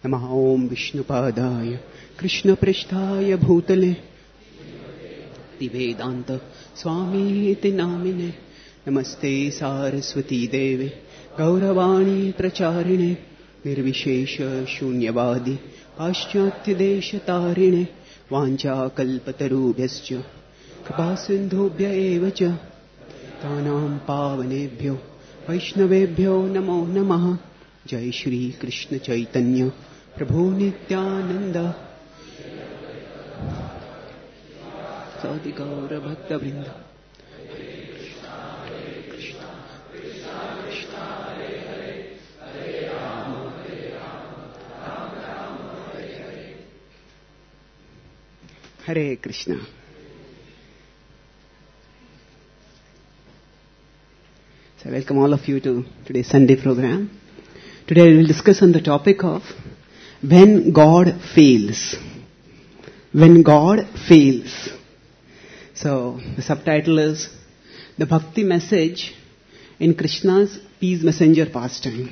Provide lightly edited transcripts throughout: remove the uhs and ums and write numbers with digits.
नमः ओम विष्णुपादाय कृष्णप्रेष्ठाय भूतले वेदांत स्वामीति नामिने नमस्ते सारस्वती देवे गौरवाणी प्रचारिणे निर्विशेष शून्यवादी पाश्चात्यदेशतारिणे वाञ्छाकल्पतरुभ्यश्च कृपासिन्धुभ्य एव च तानां पावनेभ्यो वैष्णवेभ्यो नमो नमः। जय श्री कृष्ण चैतन्य प्रभु नित्यानंद सादि गौर भक्त वृंद। Hare Krishna. So I welcome all of you to today's Sunday program. Today we will discuss on the topic of when God fails. When God fails. So the subtitle is The Bhakti Message in Krishna's Peace Messenger Pastime.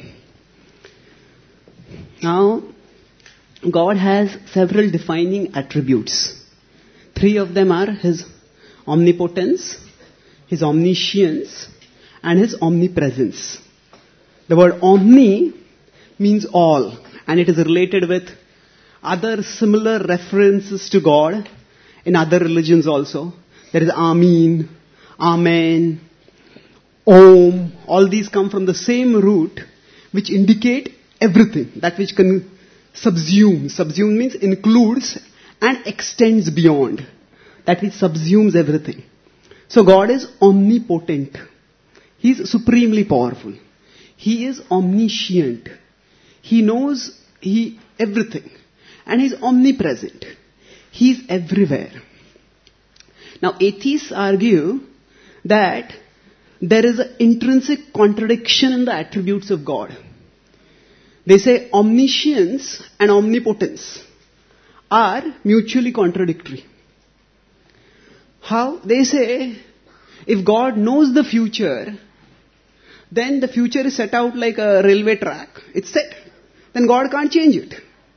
Now, God has several defining attributes. 3 of them are His omnipotence, His omniscience, and His omnipresence. The word omni means all, and it is related with other similar references to God in other religions also. There is Amin, Amen, Om. All these come from the same root which indicate everything, that which can subsume. Subsume means includes and extends beyond. That which subsumes everything. So God is omnipotent. He is supremely powerful. He is omniscient. He knows everything. And He is omnipresent. He is everywhere. Now atheists argue that there is an intrinsic contradiction in the attributes of God. They say omniscience and omnipotence are mutually contradictory. How? They say if God knows the future, then the future is set out like a railway track. It's set. Then God can't change it.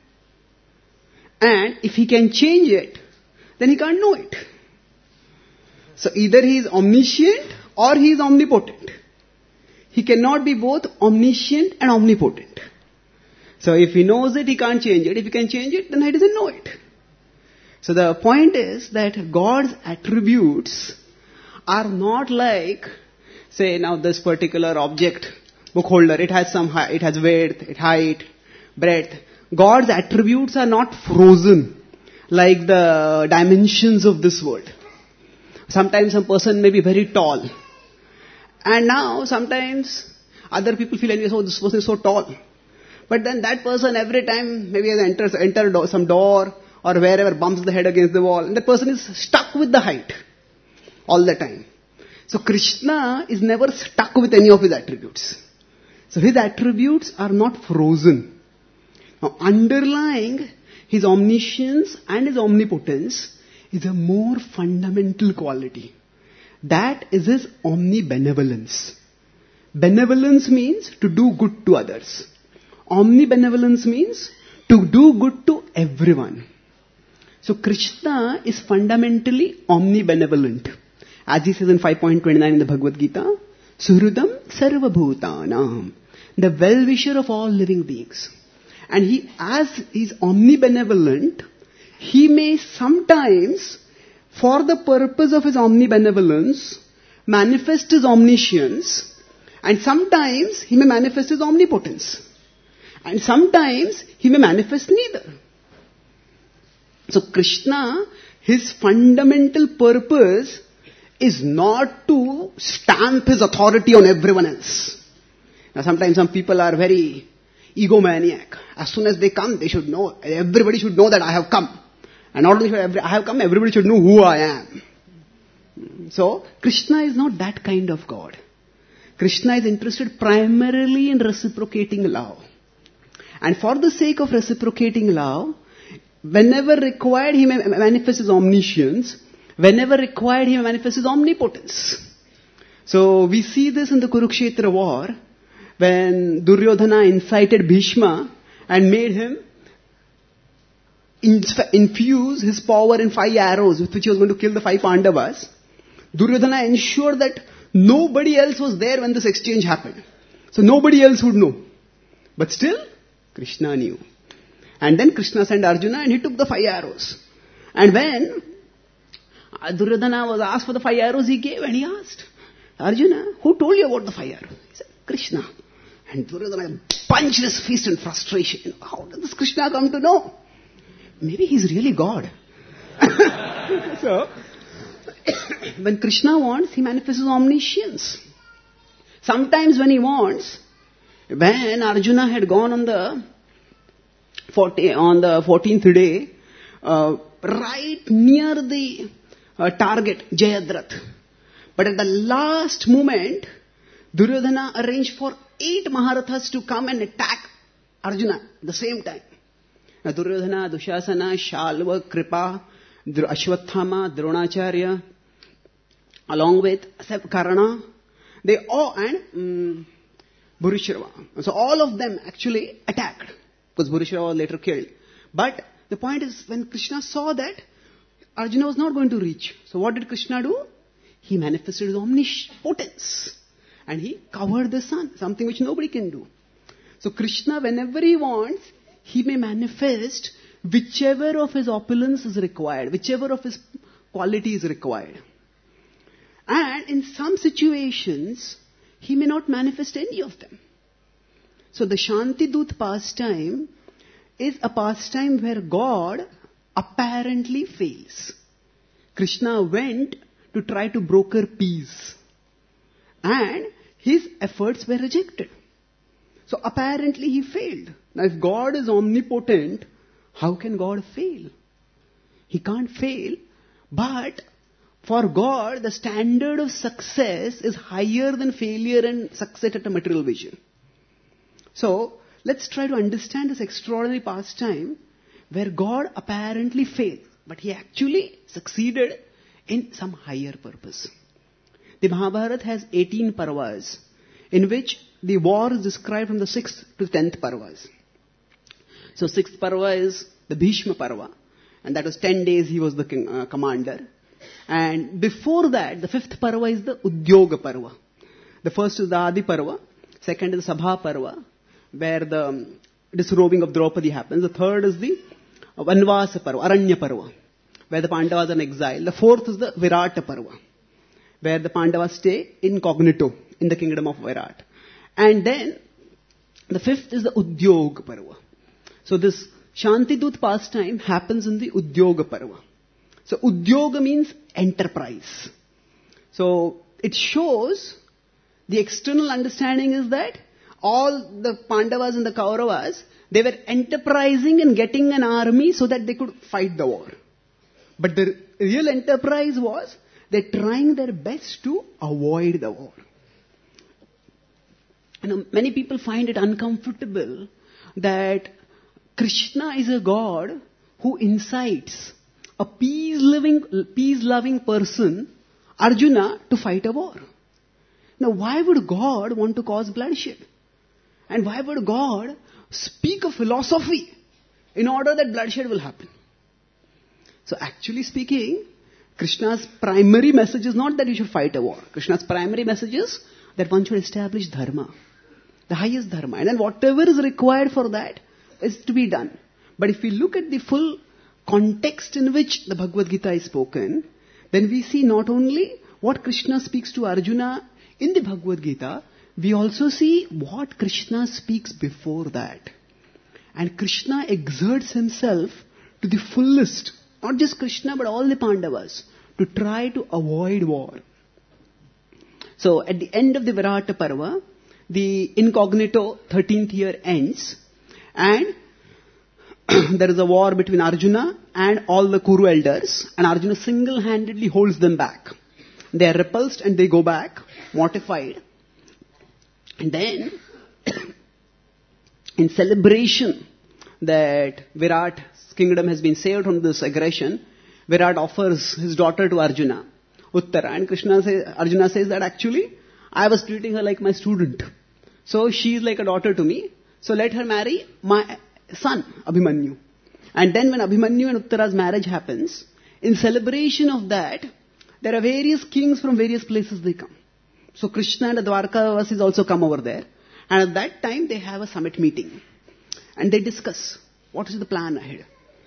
And if He can change it, then He can't know it. So either He is omniscient or He is omnipotent. He cannot be both omniscient and omnipotent. So if He knows it, He can't change it. If He can change it, then He doesn't know it. So the point is that God's attributes are not like, say now this particular object, book holder, it has some height, it has width, height, breadth. God's attributes are not frozen like the dimensions of this world. Sometimes some person may be very tall. And now sometimes other people feel envious, oh this person is so tall. But then that person every time maybe has entered some door or wherever bumps the head against the wall. And that person is stuck with the height all the time. So Krishna is never stuck with any of His attributes. So His attributes are not frozen. Now underlying His omniscience and His omnipotence is a more fundamental quality. That is His omnibenevolence. Benevolence means to do good to others. Omnibenevolence means to do good to everyone. So Krishna is fundamentally omnibenevolent. As He says in 5.29 in the Bhagavad Gita, Suhridam sarvabhutanam, the well-wisher of all living beings. And He, as He is omnibenevolent, He may sometimes, for the purpose of His omnibenevolence, manifest His omniscience, and sometimes He may manifest His omnipotence. And sometimes He may manifest neither. So Krishna, His fundamental purpose is not to stamp His authority on everyone else. Now sometimes some people are very egomaniac. As soon as they come, they should know, everybody should know that I have come. And not only should I have come, everybody should know who I am. So Krishna is not that kind of God. Krishna is interested primarily in reciprocating love. And for the sake of reciprocating love, whenever required, He may manifest His omniscience. Whenever required, He may manifest His omnipotence. So we see this in the Kurukshetra war, when Duryodhana incited Bhishma and made him infuse his power in 5 arrows with which he was going to kill the 5 Pandavas, Duryodhana ensured that nobody else was there when this exchange happened. So nobody else would know. But still, Krishna knew. And then Krishna sent Arjuna and he took the 5 arrows. And when Duryodhana was asked for the 5 arrows, he gave and he asked, Arjuna, who told you about the 5 arrows? He said, Krishna. And Duryodhana punched his fist in frustration. How did this Krishna come to know? Maybe he's really God. So, when Krishna wants, he manifests his omniscience. Sometimes when he wants, when Arjuna had gone on the 14th day, right near the target, Jayadratha. But at the last moment, Duryodhana arranged for 8 Maharathas to come and attack Arjuna at the same time. Now, Duryodhana, Dushasana, Shalva, Kripa, Ashwathama, Dronacharya, along with Karna, they all, and Bhurishrava. So all of them actually attacked, because Bhurishrava was later killed. But the point is, when Krishna saw that Arjuna was not going to reach, so what did Krishna do? He manifested his omnipotence. And he covered the sun, something which nobody can do. So Krishna, whenever he wants, he may manifest whichever of his opulence is required, whichever of his quality is required. And in some situations, he may not manifest any of them. So the Shantidut pastime is a pastime where God apparently fails. Krishna went to try to broker peace. And his efforts were rejected. So apparently he failed. Now if God is omnipotent, how can God fail? He can't fail, but for God, the standard of success is higher than failure and success at a material vision. So let's try to understand this extraordinary pastime where God apparently failed, but he actually succeeded in some higher purpose. The Mahabharata has 18 parvas, in which the war is described from the 6th to 10th parvas. So 6th parva is the Bhishma parva, and that was 10 days he was the commander. And before that, the 5th parva is the Udyoga parva. The first is the Adi parva, second is the Sabha parva, where the disrobing of Draupadi happens. The third is the Vanvasa parva, Aranya parva, where the Pandavas are in exile. The fourth is the Virata parva, where the Pandavas stay incognito in the kingdom of Virat. And then, the 5th is the Udyog Parva. So this Shantidut pastime happens in the Udyoga Parva. So Udyoga means enterprise. So it shows, the external understanding is that all the Pandavas and the Kauravas, they were enterprising and getting an army so that they could fight the war. But the real enterprise was, they're trying their best to avoid the war. Many people find it uncomfortable that Krishna is a God who incites a peace-loving person, Arjuna, to fight a war. Now, why would God want to cause bloodshed? And why would God speak a philosophy in order that bloodshed will happen? So actually speaking, Krishna's primary message is not that you should fight a war. Krishna's primary message is that one should establish dharma, the highest dharma. And then whatever is required for that is to be done. But if we look at the full context in which the Bhagavad Gita is spoken, then we see not only what Krishna speaks to Arjuna in the Bhagavad Gita, we also see what Krishna speaks before that. And Krishna exerts himself to the fullest, not just Krishna but all the Pandavas, to try to avoid war. So at the end of the Virata Parva, the incognito 13th year ends, and there is a war between Arjuna and all the Kuru elders, and Arjuna single-handedly holds them back. They are repulsed and they go back, mortified. And then, in celebration that Virat's kingdom has been saved from this aggression, Virat offers his daughter to Arjuna, Uttara, and Arjuna says that actually, I was treating her like my student. So she is like a daughter to me. So let her marry my son, Abhimanyu. And then when Abhimanyu and Uttara's marriage happens, in celebration of that, there are various kings from various places they come. So Krishna and the Dwarkavasis also come over there. And at that time they have a summit meeting. And they discuss what is the plan ahead.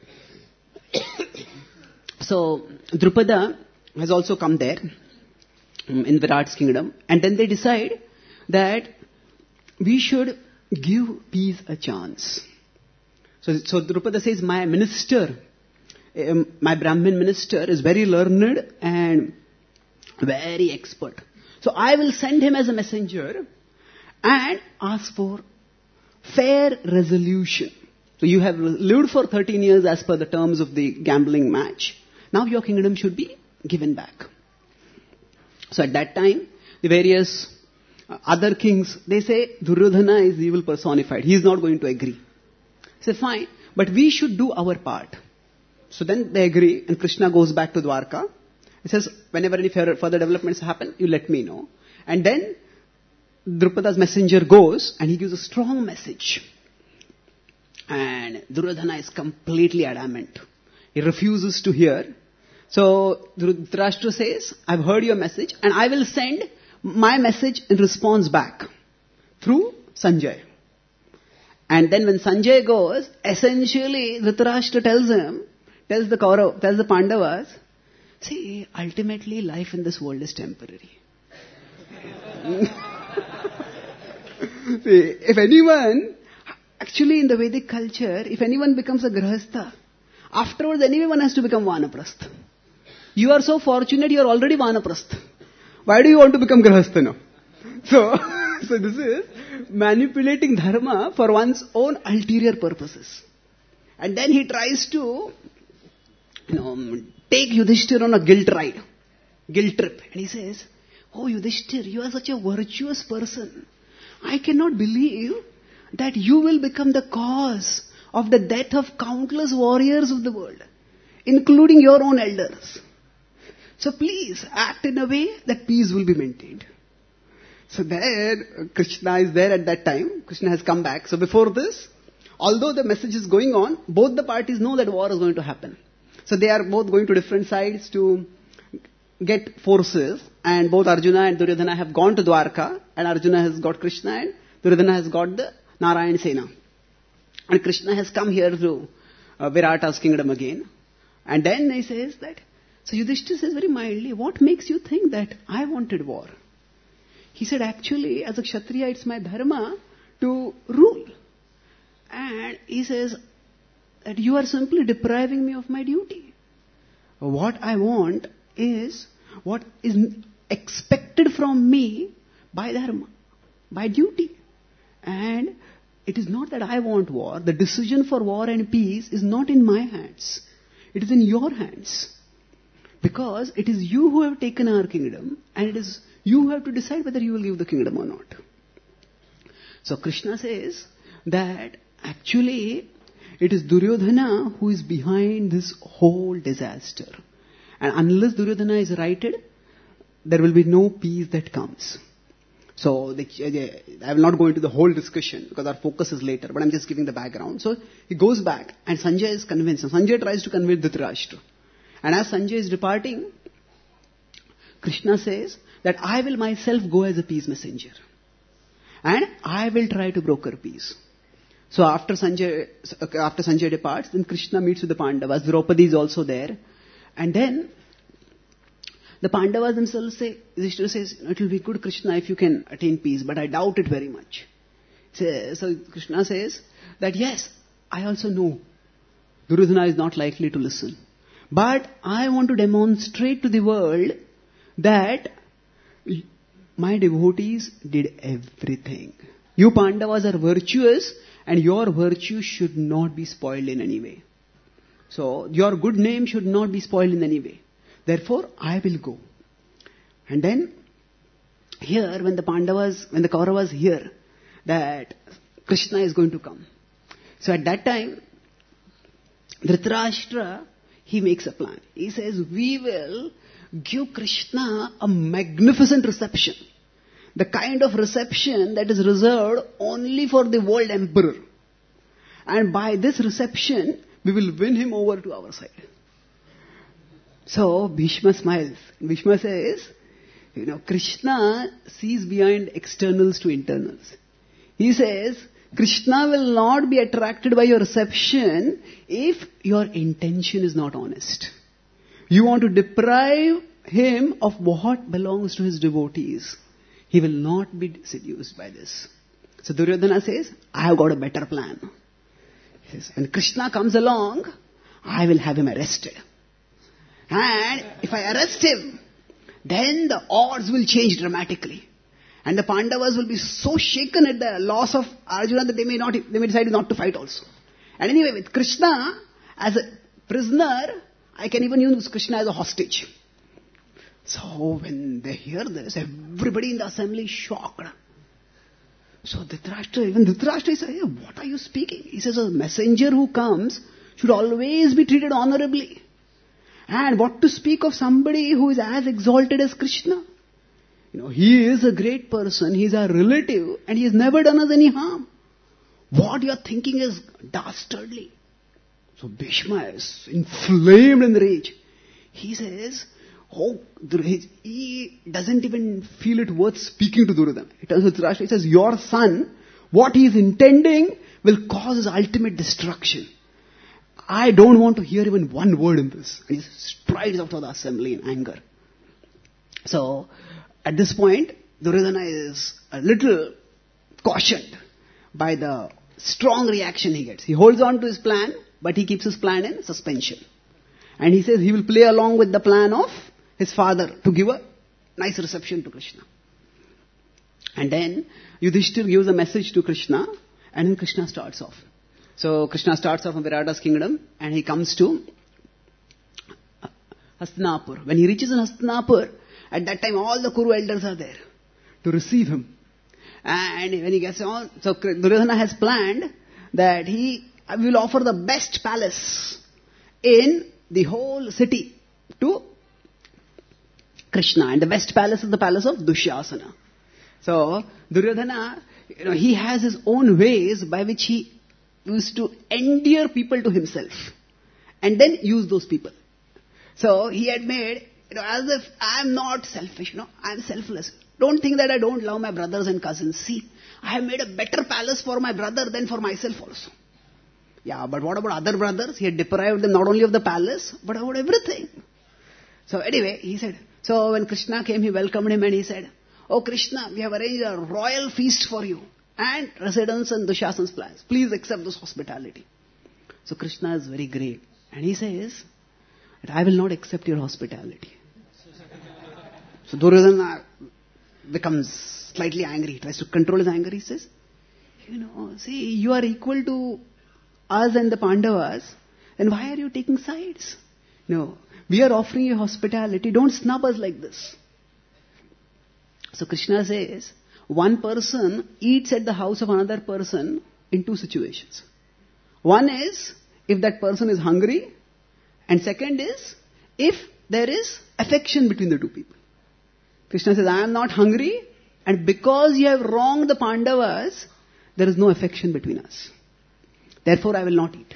So Drupada has also come there in Virat's kingdom. And then they decide that we should give peace a chance. So Drupada says, my minister, my Brahmin minister is very learned and very expert. So I will send him as a messenger and ask for fair resolution. So you have lived for 13 years as per the terms of the gambling match. Now your kingdom should be given back. So at that time, the various other kings, they say Duryodhana is evil personified. He is not going to agree. Say, fine, but we should do our part. So then they agree, and Krishna goes back to Dwarka. He says, whenever any further developments happen, you let me know. And then Drupada's messenger goes, and he gives a strong message. And Duryodhana is completely adamant. He refuses to hear. So Dhritarashtra says, I've heard your message, and I will send my message in response back through Sanjay. And then when Sanjay goes, essentially Dhritarashtra tells the Pandavas, see, ultimately life in this world is temporary. See, if anyone, actually in the Vedic culture, if anyone becomes a Grahastha, afterwards anyone has to become Vanaprastha. You are so fortunate, you are already Vanaprastha. Why do you want to become Grahastha now? So this is manipulating dharma for one's own ulterior purposes. And then he tries to, take Yudhishthir on a guilt trip. And he says, oh Yudhishthir, you are such a virtuous person. I cannot believe that you will become the cause of the death of countless warriors of the world, including your own elders. So please act in a way that peace will be maintained. So then Krishna is there at that time. Krishna has come back. So before this, although the message is going on, both the parties know that war is going to happen. So they are both going to different sides to get forces. And both Arjuna and Duryodhana have gone to Dwarka. And Arjuna has got Krishna and Duryodhana has got the Narayan Sena. And Krishna has come here to Virata's kingdom again. And then he says that, so Yudhishthira says very mildly, what makes you think that I wanted war? He said, actually, as a Kshatriya, it's my dharma to rule. And he says that you are simply depriving me of my duty. What I want is what is expected from me by dharma, by duty. And it is not that I want war. The decision for war and peace is not in my hands. It is in your hands. Because it is you who have taken our kingdom, and it is you who have to decide whether you will give the kingdom or not. So Krishna says that actually it is Duryodhana who is behind this whole disaster. And unless Duryodhana is righted, there will be no peace that comes. So I will not go into the whole discussion because our focus is later, but I'm just giving the background. So he goes back and Sanjay is convinced. And Sanjay tries to convince Dhritarashtra. And as Sanjay is departing, Krishna says that I will myself go as a peace messenger. And I will try to broker peace. So after Sanjay departs, then Krishna meets with the Pandavas. Draupadi is also there. And then the Pandavas themselves say, Yudhishthira says, it will be good, Krishna, if you can attain peace, but I doubt it very much. So Krishna says that yes, I also know Duryodhana is not likely to listen. But I want to demonstrate to the world that my devotees did everything. You Pandavas are virtuous and your virtue should not be spoiled in any way. So your good name should not be spoiled in any way. Therefore, I will go. And then here when the Kauravas hear that Krishna is going to come. So at that time, Dhritarashtra, he makes a plan. He says, we will give Krishna a magnificent reception. The kind of reception that is reserved only for the world emperor. And by this reception, we will win him over to our side. So Bhishma smiles. Bhishma says, Krishna sees behind externals to internals. He says, Krishna will not be attracted by your reception if your intention is not honest. You want to deprive him of what belongs to his devotees. He will not be seduced by this. So Duryodhana says, I have got a better plan. He says, when Krishna comes along, I will have him arrested. And if I arrest him, then the odds will change dramatically. And the Pandavas will be so shaken at the loss of Arjuna that they may decide not to fight also. And anyway, with Krishna as a prisoner, I can even use Krishna as a hostage. So when they hear this, everybody in the assembly is shocked. So Dhritarashtra says, hey, what are you speaking? He says, a messenger who comes should always be treated honorably. And what to speak of somebody who is as exalted as Krishna? He is a great person, he is our relative, and he has never done us any harm. What you are thinking is dastardly. So Bhishma is inflamed in rage. He says, he doesn't even feel it worth speaking to Duryodhana. He tells Dhritarashtra, he says, your son, what he is intending will cause his ultimate destruction. I don't want to hear even one word in this. And he strides out of the assembly in anger. So, at this point, Duryodhana is a little cautioned by the strong reaction he gets. He holds on to his plan, but he keeps his plan in suspension. And he says he will play along with the plan of his father to give a nice reception to Krishna. And then Yudhishthir gives a message to Krishna, and then Krishna starts off. So Krishna starts off from Virata's kingdom, and he comes to Hastinapur. When he reaches in Hastinapur, at that time all the Kuru elders are there to receive him. And when he gets on, so Duryodhana has planned that he will offer the best palace in the whole city to Krishna. And the best palace is the palace of Dushyasana. So Duryodhana, he has his own ways by which he used to endear people to himself and then use those people. So he had made, as if I am not selfish, I am selfless. Don't think that I don't love my brothers and cousins. See, I have made a better palace for my brother than for myself also. Yeah, but what about other brothers? He had deprived them not only of the palace, but about everything. So anyway, he said, so when Krishna came, he welcomed him and he said, oh Krishna, we have arranged a royal feast for you and residence in Dushasana's plans. Please accept this hospitality. So Krishna is very great. And he says, that I will not accept your hospitality. So Duryodhana becomes slightly angry. He tries to control his anger. He says, see, you are equal to us and the Pandavas. Then why are you taking sides? No, we are offering you hospitality. Don't snub us like this. So Krishna says, one person eats at the house of another person in two situations. One is if that person is hungry, and second is if there is affection between the two people. Krishna says, I am not hungry, and because you have wronged the Pandavas, there is no affection between us. Therefore, I will not eat.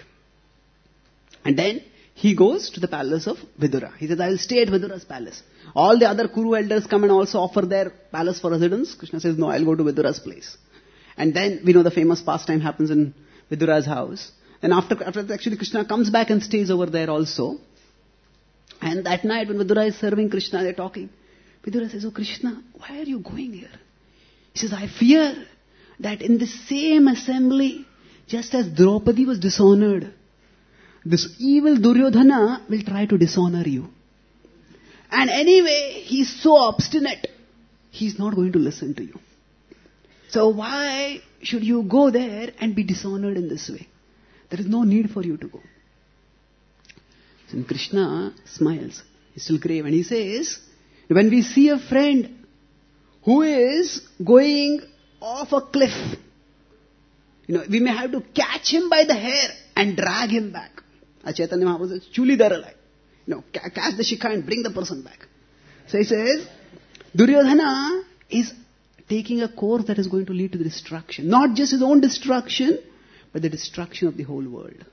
And then he goes to the palace of Vidura. He says, I will stay at Vidura's palace. All the other Kuru elders come and also offer their palace for residence. Krishna says, no, I will go to Vidura's place. And then we know the famous pastime happens in Vidura's house. And after that, actually Krishna comes back and stays over there also. And that night when Vidura is serving Krishna, they're talking. Vidura says, oh Krishna, why are you going here? He says, I fear that in the same assembly, just as Draupadi was dishonored, this evil Duryodhana will try to dishonor you. And anyway, he's so obstinate, he's not going to listen to you. So why should you go there and be dishonored in this way? There is no need for you to go. So Krishna smiles. He's still grave and he says, when we see a friend who is going off a cliff, we may have to catch him by the hair and drag him back. Chaitanya Mahaprabhu says, Chuli Daralai. Catch the shikha and bring the person back. So he says, Duryodhana is taking a course that is going to lead to the destruction. Not just his own destruction, but the destruction of the whole world.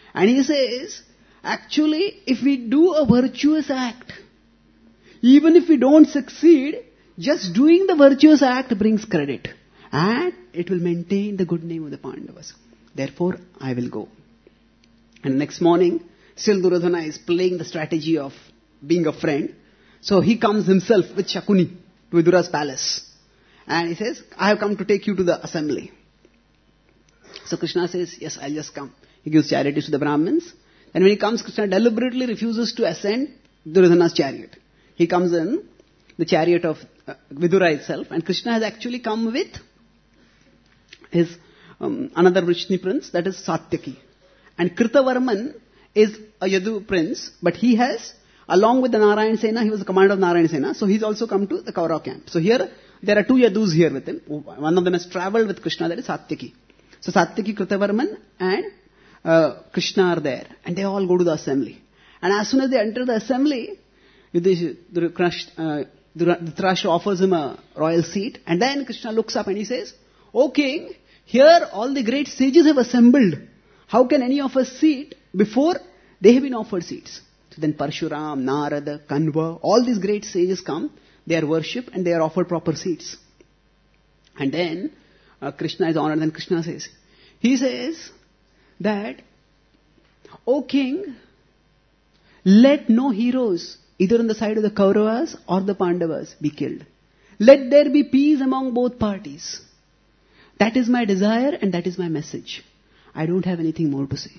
And he says, actually, if we do a virtuous act, even if we don't succeed, just doing the virtuous act brings credit. And it will maintain the good name of the Pandavas. Therefore, I will go. And next morning, still Duryodhana is playing the strategy of being a friend. So he comes himself with Shakuni to Vidura's palace. And he says, I have come to take you to the assembly. So Krishna says, yes, I'll just come. He gives charities to the Brahmins. And when he comes, Krishna deliberately refuses to ascend Duryodhana's chariot. He comes in the chariot of Vidura itself. And Krishna has actually come with his another Vrishni prince, that is Satyaki. And Kritavarman is a Yadu prince, but he has, along with the Narayan Sena, he was the commander of Narayan Sena, so he's also come to the Kaurava camp. So here, there are two Yadus here with him. One of them has travelled with Krishna, that is Satyaki. So Satyaki, Kritavarman and Krishna are there. And they all go to the assembly. And as soon as they enter the assembly, Dhritarashtra offers him a royal seat. And then Krishna looks up and he says, O king, here all the great sages have assembled. How can any of us sit before they have been offered seats? So then Parshuram, Narada, Kanva, all these great sages come, they are worshipped and they are offered proper seats. And then Krishna is honored. Then Krishna says, he says that, O king, let no heroes, either on the side of the Kauravas or the Pandavas, be killed. Let there be peace among both parties. That is my desire and that is my message. I don't have anything more to say.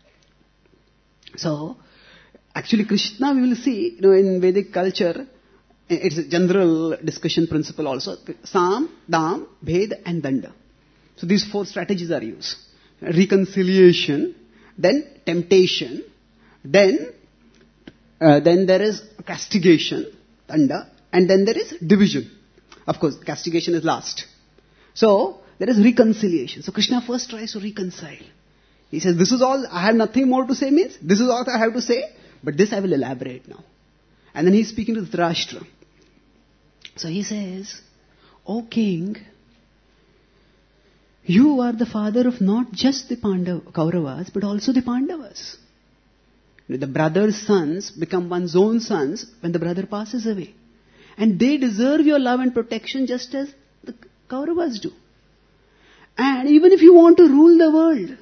So, actually Krishna, we will see, in Vedic culture, it's a general discussion principle also. Sam, Dam, Bhed and Danda. So these four strategies are used. Reconciliation, then temptation, then there is castigation, Danda, and then there is division. Of course, castigation is last. So, there is reconciliation. So Krishna first tries to reconcile. He says, this is all, I have nothing more to say, means this is all I have to say, but this I will elaborate now. And then he's speaking to Dhritarashtra. So he says, O king, you are the father of not just the Kauravas, but also the Pandavas. The brother's sons become one's own sons when the brother passes away. And they deserve your love and protection just as the Kauravas do. And even if you want to rule the world,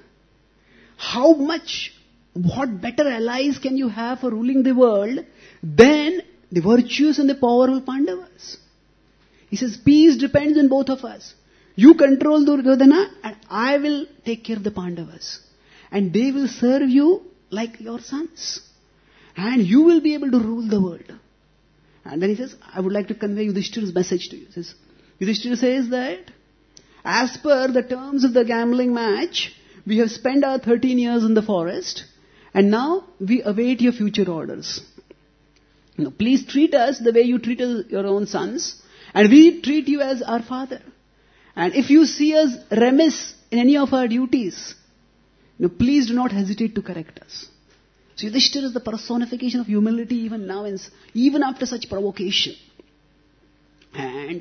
what better allies can you have for ruling the world than the virtuous and the powerful Pandavas? He says, peace depends on both of us. You control Duryodhana and I will take care of the Pandavas. And they will serve you like your sons. And you will be able to rule the world. And then he says, I would like to convey Yudhishthira's message to you. He says, Yudhishthira says that, as per the terms of the gambling match, we have spent our 13 years in the forest, and now we await your future orders. Please treat us the way you treat your own sons, and we treat you as our father. And if you see us remiss in any of our duties, please do not hesitate to correct us. So Yudhishthira is the personification of humility even now, even after such provocation. And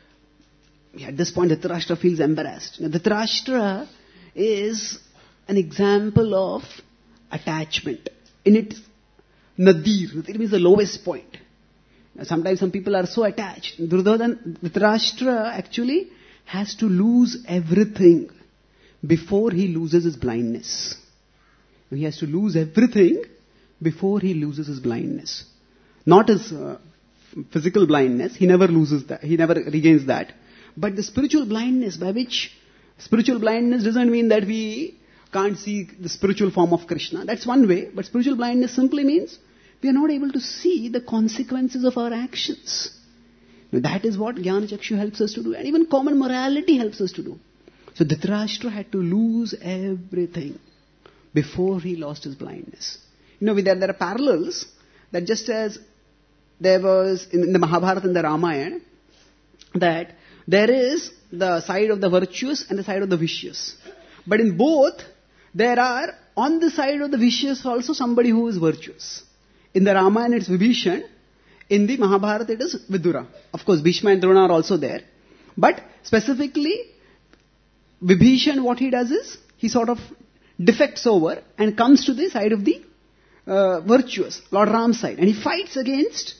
at this point, Dhritarashtra feels embarrassed. Dhritarashtra is an example of attachment. In it, Nadir. Nadir means the lowest point. Sometimes some people are so attached. Dhritarashtra actually has to lose everything before he loses his blindness. He has to lose everything before he loses his blindness. Not his physical blindness. He never loses that. He never regains that. But the spiritual blindness, by which spiritual blindness doesn't mean that we can't see the spiritual form of Krishna. That's one way. But spiritual blindness simply means we are not able to see the consequences of our actions. That is what Jnana Chakshu helps us to do. And even common morality helps us to do. So Dhritarashtra had to lose everything before he lost his blindness. There are parallels that just as there was in the Mahabharata and the Ramayana, that there is the side of the virtuous and the side of the vicious. But in both, there are on the side of the vicious also somebody who is virtuous. In the Ramayana it's Vibhishan. In the Mahabharata it is Vidura. Of course, Bhishma and Drona are also there. But specifically, Vibhishan, what he does is, he sort of defects over and comes to the side of the virtuous, Lord Ram's side. And he fights against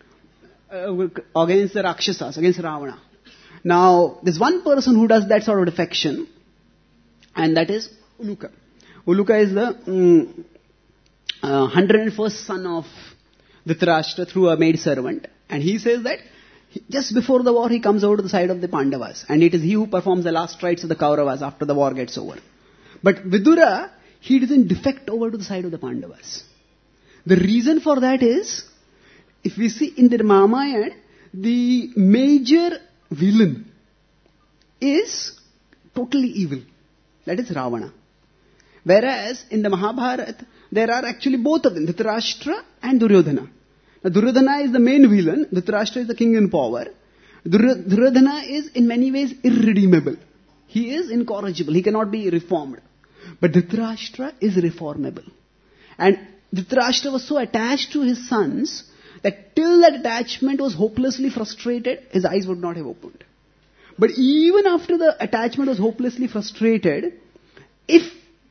the Rakshasas, against Ravana. Now, there's one person who does that sort of defection, and that is Uluka. Uluka is the 101st son of Dhritarashtra through a maid servant. And he says that just before the war, he comes over to the side of the Pandavas. And it is he who performs the last rites of the Kauravas after the war gets over. But Vidura, he doesn't defect over to the side of the Pandavas. The reason for that is, if we see in the Ramayana, the major villain is totally evil. That is Ravana. Whereas in the Mahabharata, there are actually both of them, Dhritarashtra and Duryodhana. Now, Duryodhana is the main villain, Dhritarashtra is the king in power. Duryodhana is in many ways irredeemable. He is incorrigible, he cannot be reformed. But Dhritarashtra is reformable. And Dhritarashtra was so attached to his sons that till that attachment was hopelessly frustrated, his eyes would not have opened. But even after the attachment was hopelessly frustrated, if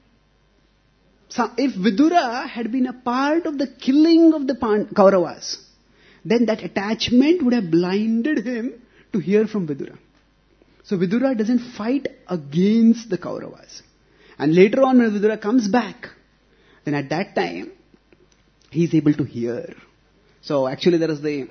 Vidura had been a part of the killing of the Kauravas, then that attachment would have blinded him to hear from Vidura. So Vidura doesn't fight against the Kauravas. And later on when Vidura comes back, then at that time, he is able to hear. So actually there is the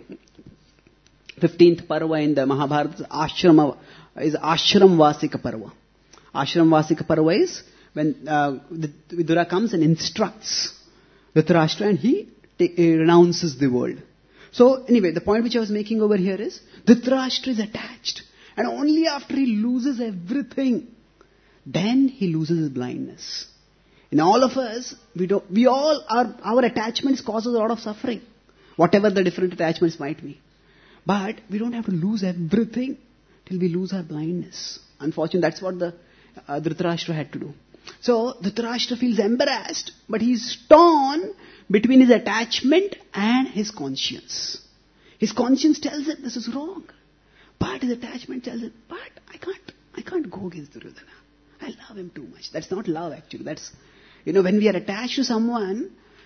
15th Parva in the Mahabharata, Ashram Vasika Parva. Ashram Vasika Parva is when Vidura comes and instructs Dhritarashtra and he renounces the world. So anyway, the point which I was making over here is Dhritarashtra is attached. And only after he loses everything, then he loses his blindness. In all of us, our attachments causes a lot of suffering. Whatever the different attachments might be. But we don't have to lose everything till we lose our blindness. Unfortunately, that's what the Dhritarashtra had to do. So, Dhritarashtra feels embarrassed, but he's torn between his attachment and his conscience. His conscience tells him this is wrong. But his attachment tells him, but I can't go against Duryodhana. I love him too much. That's not love actually. That's, when we are attached to someone,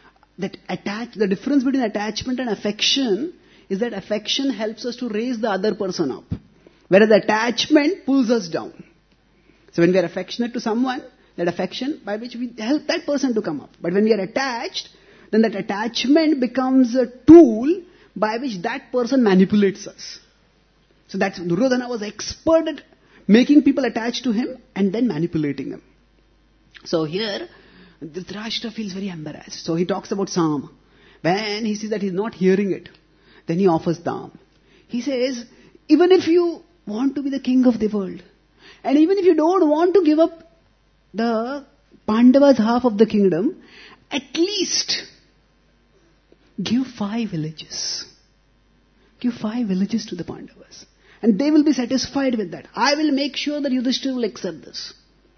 the difference between attachment and affection is that affection helps us to raise the other person up. Whereas attachment pulls us down. So when we are affectionate to someone, that affection by which we help that person to come up. But when we are attached, then that attachment becomes a tool by which that person manipulates us. So that's Duryodhana was expert at making people attached to him and then manipulating them. So here, Dhritarashtra feels very embarrassed. So he talks about Sam. When he sees that he's not hearing it, then he offers Dam. He says, even if you want to be the king of the world, and even if you don't want to give up the Pandavas' half of the kingdom, at least give 5 villages. Give 5 villages to the Pandavas. And they will be satisfied with that. I will make sure that Yudhishthira will accept this.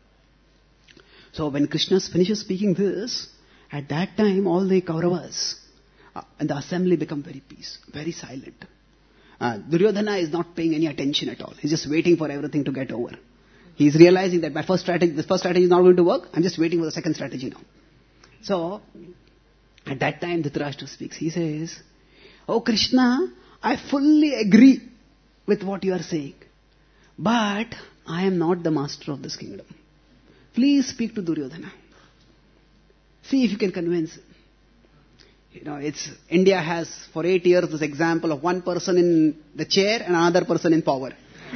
So when Krishna finishes speaking this, at that time all the Kauravas and the assembly become very silent. Duryodhana is not paying any attention at all. He's just waiting for everything to get over. He's realizing that the first strategy is not going to work. I'm just waiting for the second strategy now. So, at that time Dhritarashtra speaks. He says, "Oh Krishna, I fully agree with what you are saying. But I am not the master of this kingdom. Please speak to Duryodhana. See if you can convince him." India has for 8 years this example of one person in the chair and another person in power.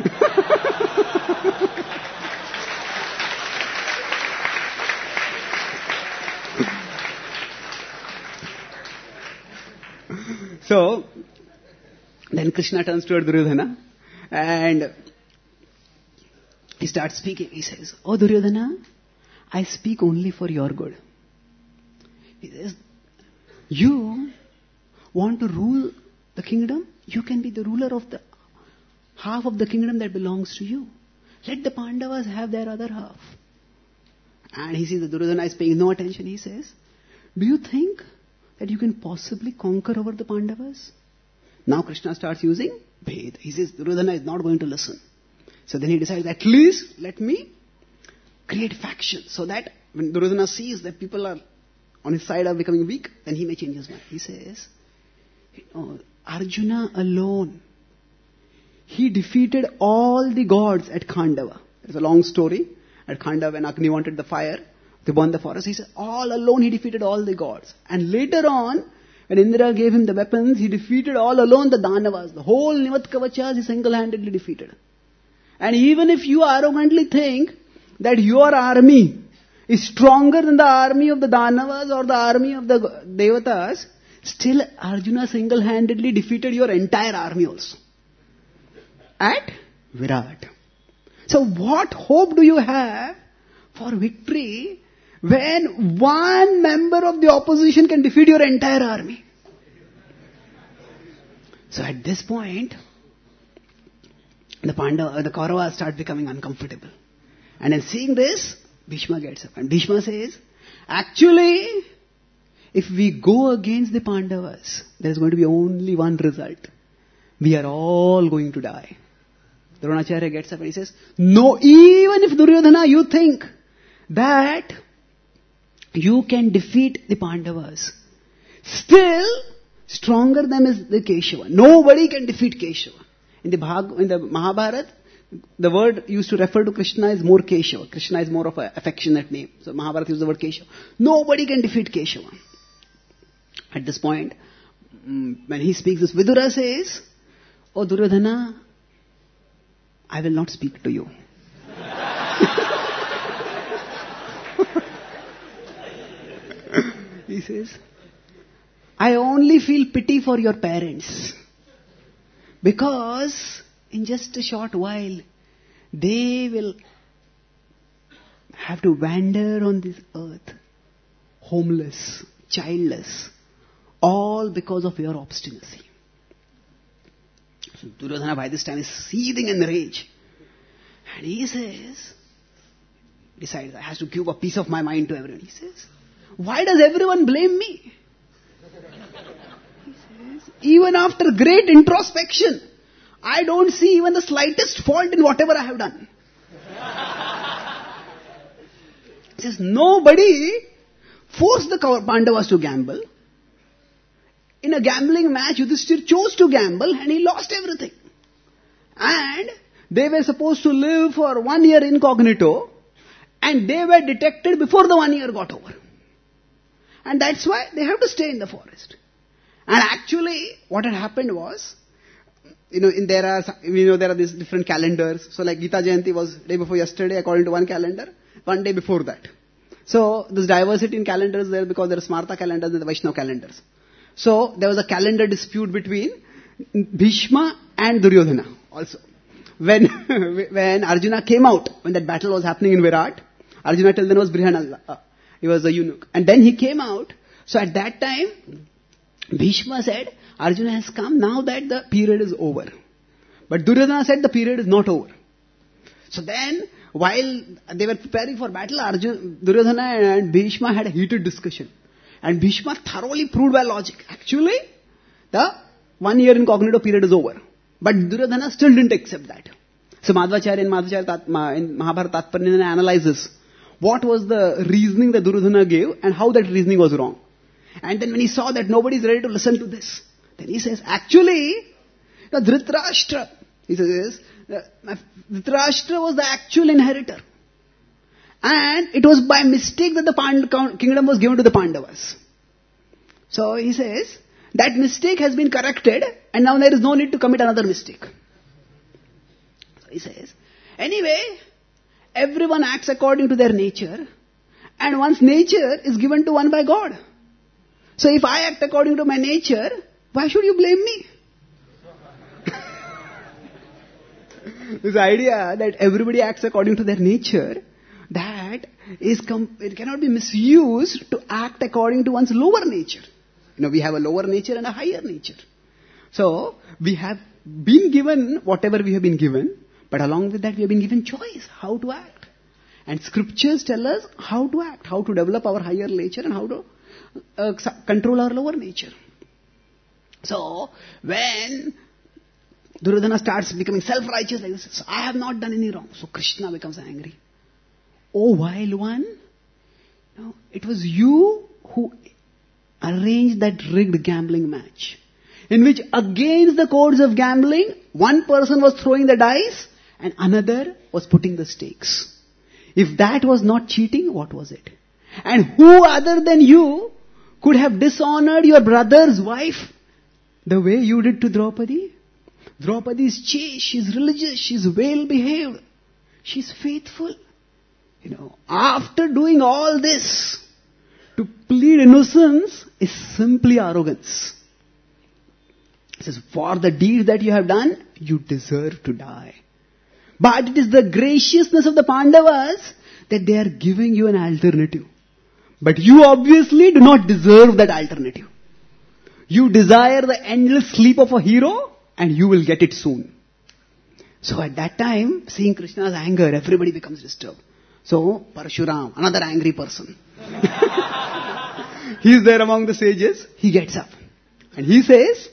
So, then Krishna turns toward Duryodhana and he starts speaking. He says, "Oh Duryodhana, I speak only for your good." He says, "You want to rule the kingdom? You can be the ruler of the half of the kingdom that belongs to you. Let the Pandavas have their other half." And he sees that Duryodhana is paying no attention. He says, "Do you think that you can possibly conquer over the Pandavas?" Now Krishna starts using Bhed. He says Duryodhana is not going to listen. So then he decides, at least let me create factions so that when Duryodhana sees that people are on his side are becoming weak, then he may change his mind. He says, Arjuna alone, he defeated all the gods at Khandava. It's a long story. At Khandava, when Agni wanted the fire, they burned the forest. He said, all alone he defeated all the gods. And later on, when Indra gave him the weapons, he defeated all alone the Danavas. The whole Nivat Kavachas he single-handedly defeated. And even if you arrogantly think that your army is stronger than the army of the Danavas or the army of the Devatas, still Arjuna single-handedly defeated your entire army also. At Virat. So what hope do you have for victory when one member of the opposition can defeat your entire army? So at this point, the Kauravas start becoming uncomfortable. And in seeing this, Bhishma gets up. And Bhishma says, actually, if we go against the Pandavas, there is going to be only one result. We are all going to die. Dronacharya gets up and he says, no, even if Duryodhana, you think that you can defeat the Pandavas, still stronger than is the Keshava. Nobody can defeat Keshava. In the Mahabharata, the word used to refer to Krishna is more Keshava. Krishna is more of an affectionate name. So Mahabharata uses the word Keshava. Nobody can defeat Keshava. At this point, when he speaks this, Vidura says, oh Duryodhana, I will not speak to you. He says, I only feel pity for your parents. Because in just a short while, they will have to wander on this earth, homeless, childless, all because of your obstinacy. So Duryodhana by this time is seething in rage. And he says, decides, I have to give a piece of my mind to everyone. He says, why does everyone blame me? He says, even after great introspection, I don't see even the slightest fault in whatever I have done. He says, nobody forced the Pandavas to gamble. In a gambling match, Yudhishthir chose to gamble and he lost everything. And they were supposed to live for 1 year incognito and they were detected before the 1 year got over. And that's why they have to stay in the forest. And actually, what had happened was, there are these different calendars. So like Gita Jayanti was day before yesterday according to one calendar, one day before that. So this diversity in calendars there because there are Smarta calendars and the Vaishnava calendars. So there was a calendar dispute between Bhishma and Duryodhana also. When Arjuna came out, when that battle was happening in Virat, Arjuna till then was Brihanala. He was a eunuch. And then he came out. So at that time, Bhishma said, Arjuna has come now that the period is over. But Duryodhana said the period is not over. So then, while they were preparing for battle, Duryodhana and Bhishma had a heated discussion. And Bhishma thoroughly proved by logic. Actually, the 1 year incognito period is over. But Duryodhana still didn't accept that. So Madhvacharya in Mahabharata Tatparya analyzes what was the reasoning that Duryodhana gave and how that reasoning was wrong. And then when he saw that nobody is ready to listen to this, then he says, actually, the Dhritarashtra, he says, Dhritarashtra was the actual inheritor. And it was by mistake that the kingdom was given to the Pandavas. So he says, that mistake has been corrected and now there is no need to commit another mistake. So he says, anyway, everyone acts according to their nature and one's nature is given to one by God. So if I act according to my nature, why should you blame me? This idea that everybody acts according to their nature, that it cannot be misused to act according to one's lower nature. We have a lower nature and a higher nature. So, we have been given whatever we have been given, but along with that we have been given choice, how to act. And scriptures tell us how to act, how to develop our higher nature and how to control our lower nature. So, when Duryodhana starts becoming self-righteous like this, I have not done any wrong. So Krishna becomes angry. Oh, vile one, No, it was you who arranged that rigged gambling match, in which against the codes of gambling, one person was throwing the dice and another was putting the stakes. If that was not cheating, what was it? And who other than you could have dishonored your brother's wife the way you did to Draupadi? Draupadi is chaste, she's religious, she's well behaved, she's faithful. After doing all this, to plead innocence is simply arrogance. It says, for the deed that you have done, you deserve to die. But it is the graciousness of the Pandavas that they are giving you an alternative. But you obviously do not deserve that alternative. You desire the endless sleep of a hero and you will get it soon. So at that time, seeing Krishna's anger, everybody becomes disturbed. So, Parshuram, another angry person. He is there among the sages. He gets up. And he says,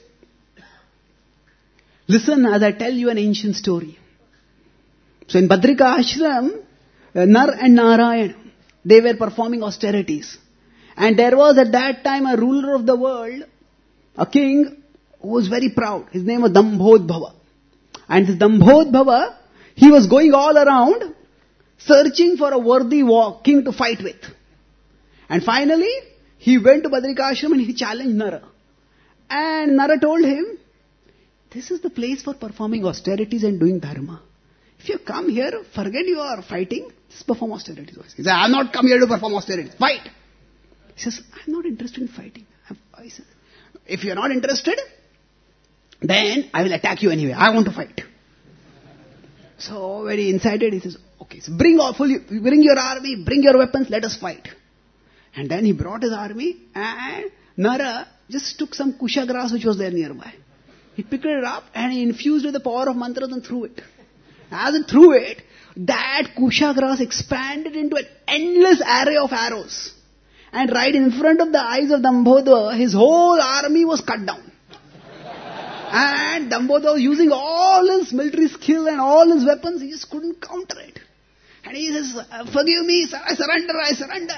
listen as I tell you an ancient story. So in Badrika Ashram, Nar and Narayan, they were performing austerities. And there was at that time a ruler of the world, a king who was very proud. His name was Dambhodbhava. And this Dambhodbhava, he was going all around searching for a worthy king to fight with. And finally, he went to Badrika Ashram and he challenged Nara. And Nara told him, this is the place for performing austerities and doing dharma. If you come here, forget your fighting, just perform austerities. He said, I have not come here to perform austerities. Fight! He says, I am not interested in fighting. I said, if you are not interested, then I will attack you anyway. I want to fight. So very incited, he says, okay, so bring your army, bring your weapons, let us fight. And then he brought his army and Nara just took some kusha grass which was there nearby. He picked it up and he infused with the power of mantras and threw it. As he threw it, that kusha grass expanded into an endless array of arrows. And right in front of the eyes of Dambhodava, his whole army was cut down. And Dambhodava was using all his military skill and all his weapons, he just couldn't counter it. And he says, forgive me, I surrender.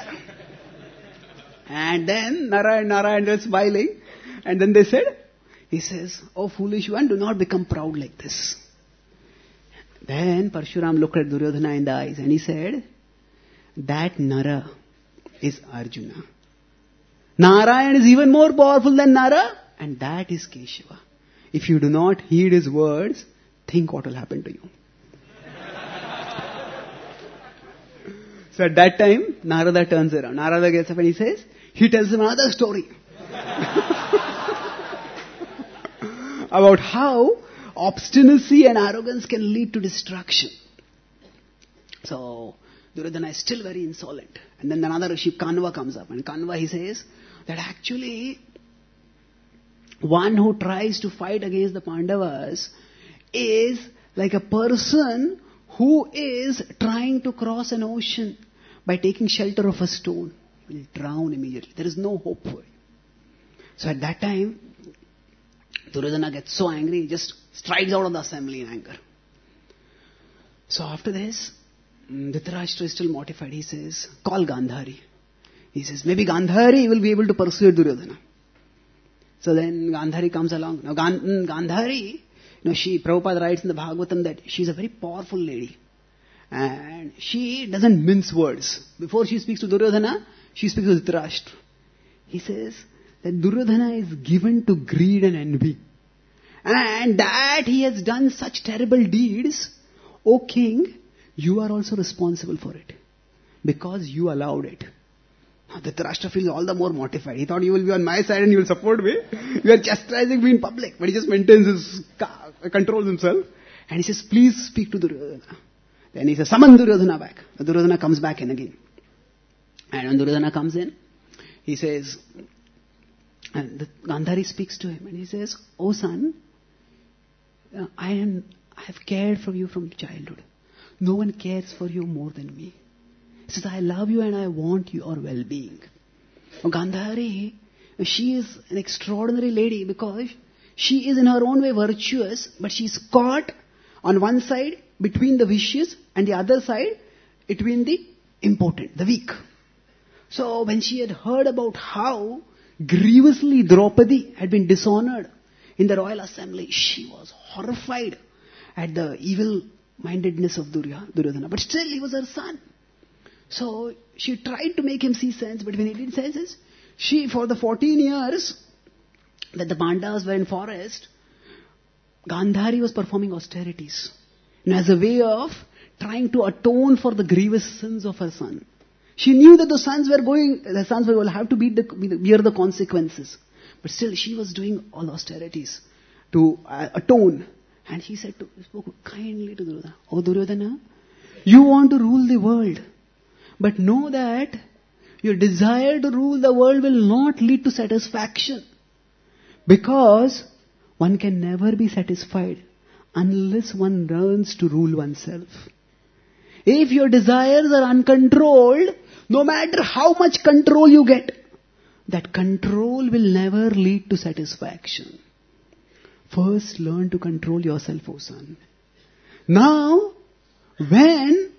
And then Nara and Narayan were smiling. And then they said, he says, oh foolish one, do not become proud like this. Then Parshuram looked at Duryodhana in the eyes and he said, that Nara is Arjuna. Narayan is even more powerful than Nara, and that is Keshava. If you do not heed his words, think what will happen to you. So at that time, Narada turns around. Narada gets up and he tells him another story. About how obstinacy and arrogance can lead to destruction. So, Duryodhana is still very insolent. And then another Rishi, Kanva, comes up. And Kanva, he says that actually, one who tries to fight against the Pandavas is like a person who is trying to cross an ocean by taking shelter of a stone. He will drown immediately. There is no hope for him. So at that time, Duryodhana gets so angry, he just strides out of the assembly in anger. So after this, Dhritarashtra is still mortified. He says, call Gandhari. He says, maybe Gandhari will be able to persuade Duryodhana. So then Gandhari comes along. Now Gandhari, Prabhupada writes in the Bhagavatam that she's a very powerful lady. And she doesn't mince words. Before she speaks to Duryodhana, she speaks to Dhritarashtra. He says that Duryodhana is given to greed and envy. And that he has done such terrible deeds. O king, you are also responsible for it. Because you allowed it. Now Dhritarashtra feels all the more mortified. He thought you will be on my side and you will support me. You are chastising me in public. But he just maintains his, controls himself. And he says, please speak to Duryodhana. Then he says, summon Duryodhana back. Duryodhana comes back in again. And when Duryodhana comes in, he says, and the Gandhari speaks to him and he says, oh son, I have cared for you from childhood. No one cares for you more than me. He says, I love you and I want your well-being. Now Gandhari, she is an extraordinary lady because she is in her own way virtuous, but she is caught on one side between the vicious and the other side between the impotent, the weak. So when she had heard about how grievously Draupadi had been dishonored in the royal assembly, she was horrified at the evil-mindedness of Duryodhana. But still, he was her son. So she tried to make him see sense, but when he didn't see sense, she, for the 14 years that the Pandavas were in forest, Gandhari was performing austerities, as a way of trying to atone for the grievous sins of her son. She knew that the sons will have to bear the consequences. But still, she was doing all austerities to atone. And he spoke kindly to Duryodhana. Oh Duryodhana, you want to rule the world. But know that your desire to rule the world will not lead to satisfaction. Because one can never be satisfied unless one learns to rule oneself. If your desires are uncontrolled, no matter how much control you get, that control will never lead to satisfaction. First learn to control yourself, O son. Now, when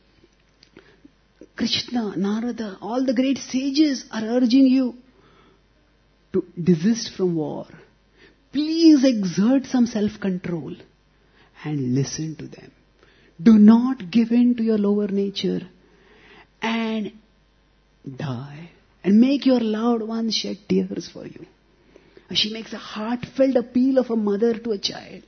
Krishna, Narada, all the great sages are urging you to desist from war, please exert some self-control and listen to them. Do not give in to your lower nature and die. And make your loved ones shed tears for you. She makes a heartfelt appeal of a mother to a child.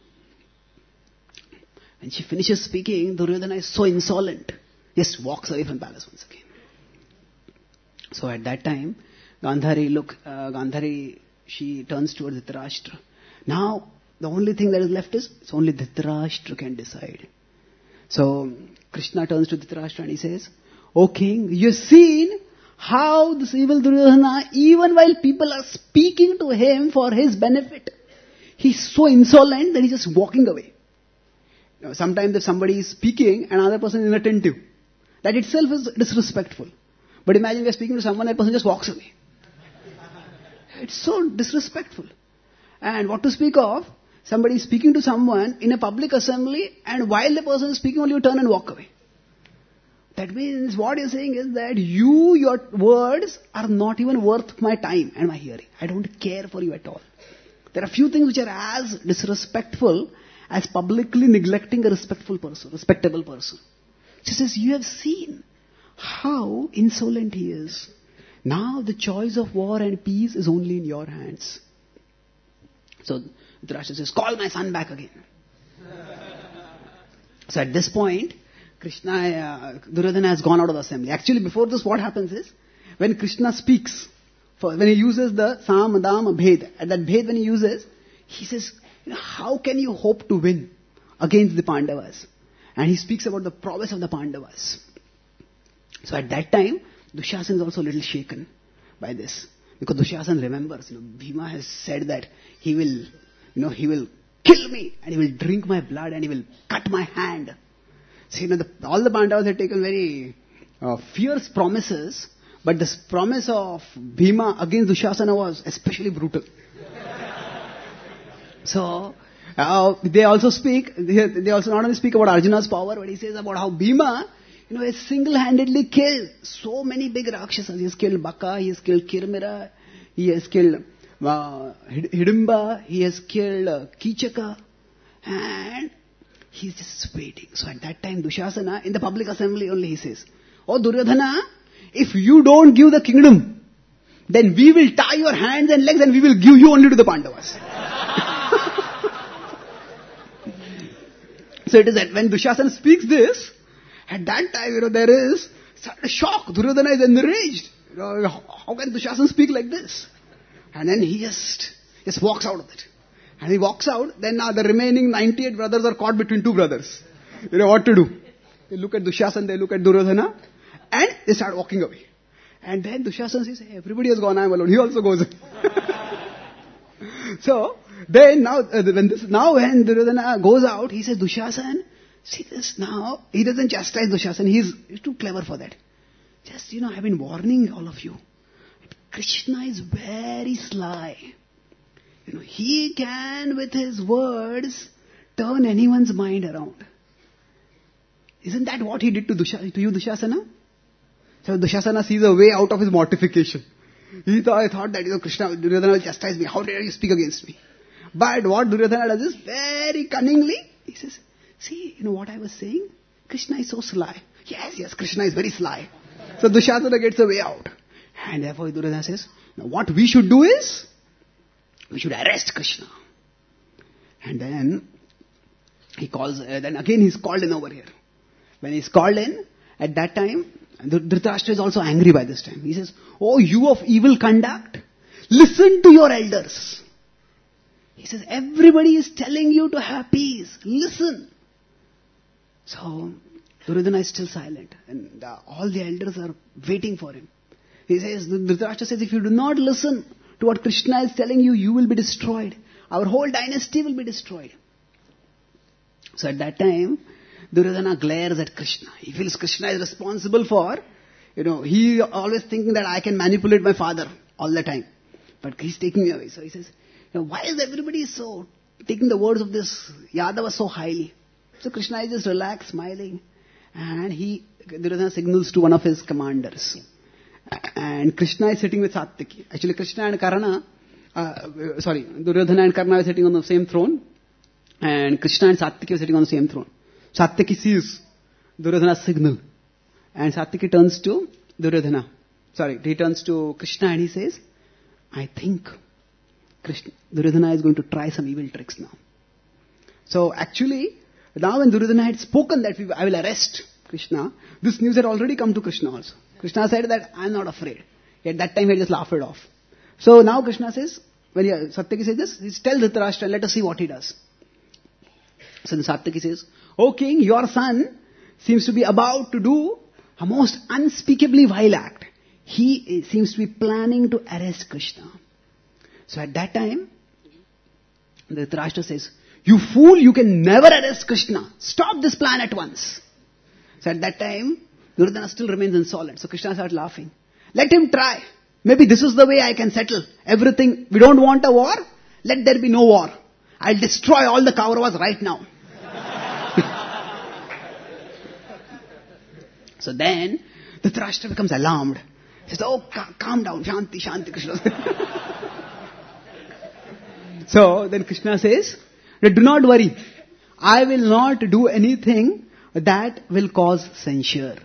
When she finishes speaking, Duryodhana is so insolent, just walks away from palace once again. So at that time, Gandhari, she turns towards Dhritarashtra. Now, the only thing that is left is, it's only Dhritarashtra can decide. So, Krishna turns to Dhritarashtra and he says, O king, you've seen how this evil Duryodhana, even while people are speaking to him for his benefit, he's so insolent that he's just walking away. Sometimes if somebody is speaking and another person is inattentive, that itself is disrespectful. But imagine we are speaking to someone, that person just walks away. It's so disrespectful. And what to speak of, somebody is speaking to someone in a public assembly, and while the person is speaking, only you turn and walk away. That means what you're saying is that your words are not even worth my time and my hearing. I don't care for you at all. There are few things which are as disrespectful as publicly neglecting a respectable person. She says, you have seen how insolent he is. Now the choice of war and peace is only in your hands. So Dhritarashtra says, call my son back again. So at this point, Duryodhana has gone out of the assembly. Actually, before this, what happens is, when Krishna speaks, when he uses the Sam, Dam, Bhed, at that Bhed when he uses, he says, how can you hope to win against the Pandavas? And he speaks about the prowess of the Pandavas. So at that time, Dushasana is also a little shaken by this. Because Dushasana remembers, Bhima has said that he will kill me, and he will drink my blood, and he will cut my hand. So, all the Pandavas had taken very fierce promises, but this promise of Bhima against Dushasana was especially brutal. So, they also not only speak about Arjuna's power, but he says about how Bhima, has single-handedly killed so many big Rakshasas. He has killed Baka, he has killed Kirmira, he has killed Hidimba, he has killed Kichaka, and he's just waiting. So at that time, Dushasana, in the public assembly only, he says, Oh Duryodhana, if you don't give the kingdom, then we will tie your hands and legs and we will give you only to the Pandavas. So it is that when Dushasana speaks this, at that time, there is a shock. Duryodhana is enraged. How can Dushasana speak like this? And then he just walks out of it. And he walks out, then the remaining 98 brothers are caught between two brothers. What to do? They look at Dushasana, they look at Duryodhana, and they start walking away. And then Dushasana says, hey, everybody has gone, I am alone. He also goes. So, then when Duryodhana goes out, he says, Dushasana, see this now. He doesn't chastise Dushasana. He's too clever for that. Just, I've been warning all of you. Krishna is very sly. He can, with his words, turn anyone's mind around. Isn't that what he did to you, Dushasana? So Dushasana sees a way out of his mortification. He thought that, Krishna, Duryodhana will chastise me. How dare you speak against me? But what Duryodhana does is very cunningly, he says, see, what I was saying? Krishna is so sly. Yes, Krishna is very sly. So Dushasana gets a way out. And therefore Duryodhana says, now what we should do is, we should arrest Krishna. And then then again he's called in over here. When he's called in, at that time, Dhritarashtra is also angry by this time. He says, oh, you of evil conduct, listen to your elders. He says, everybody is telling you to have peace. Listen. So, Duryodhana is still silent. And all the elders are waiting for him. He says, Dhritarashtra says, if you do not listen to what Krishna is telling you, you will be destroyed. Our whole dynasty will be destroyed. So at that time, Duryodhana glares at Krishna. He feels Krishna is responsible for, he always thinking that I can manipulate my father all the time. But he's taking me away. So he says, why is everybody so taking the words of this Yadava so highly? So Krishna is just relaxed, smiling. And Duryodhana signals to one of his commanders. And Krishna is sitting with Satyaki. Actually, Krishna and Karna, Duryodhana and Karna are sitting on the same throne. And Krishna and Satyaki are sitting on the same throne. Satyaki sees Duryodhana's signal. And Satyaki turns to Duryodhana. He turns to Krishna and he says, I think Duryodhana is going to try some evil tricks now. So actually, now when Duryodhana had spoken that I will arrest Krishna, this news had already come to Krishna also. Krishna said that I am not afraid. At that time he just laughed it off. So now Krishna says, when Satyaki says this, he tells Dhritarashtra, let us see what he does. So then Satyaki says, O king, your son seems to be about to do a most unspeakably vile act. He seems to be planning to arrest Krishna. So at that time, Dhritarashtra says, you fool, you can never arrest Krishna. Stop this plan at once. So at that time, Duryodhana still remains insolent. So Krishna starts laughing. Let him try. Maybe this is the way I can settle everything. We don't want a war. Let there be no war. I'll destroy all the Kauravas right now. So then, Dhritarashtra becomes alarmed. He says, oh, calm down. Shanti, Krishna. So then Krishna says, do not worry. I will not do anything that will cause censure.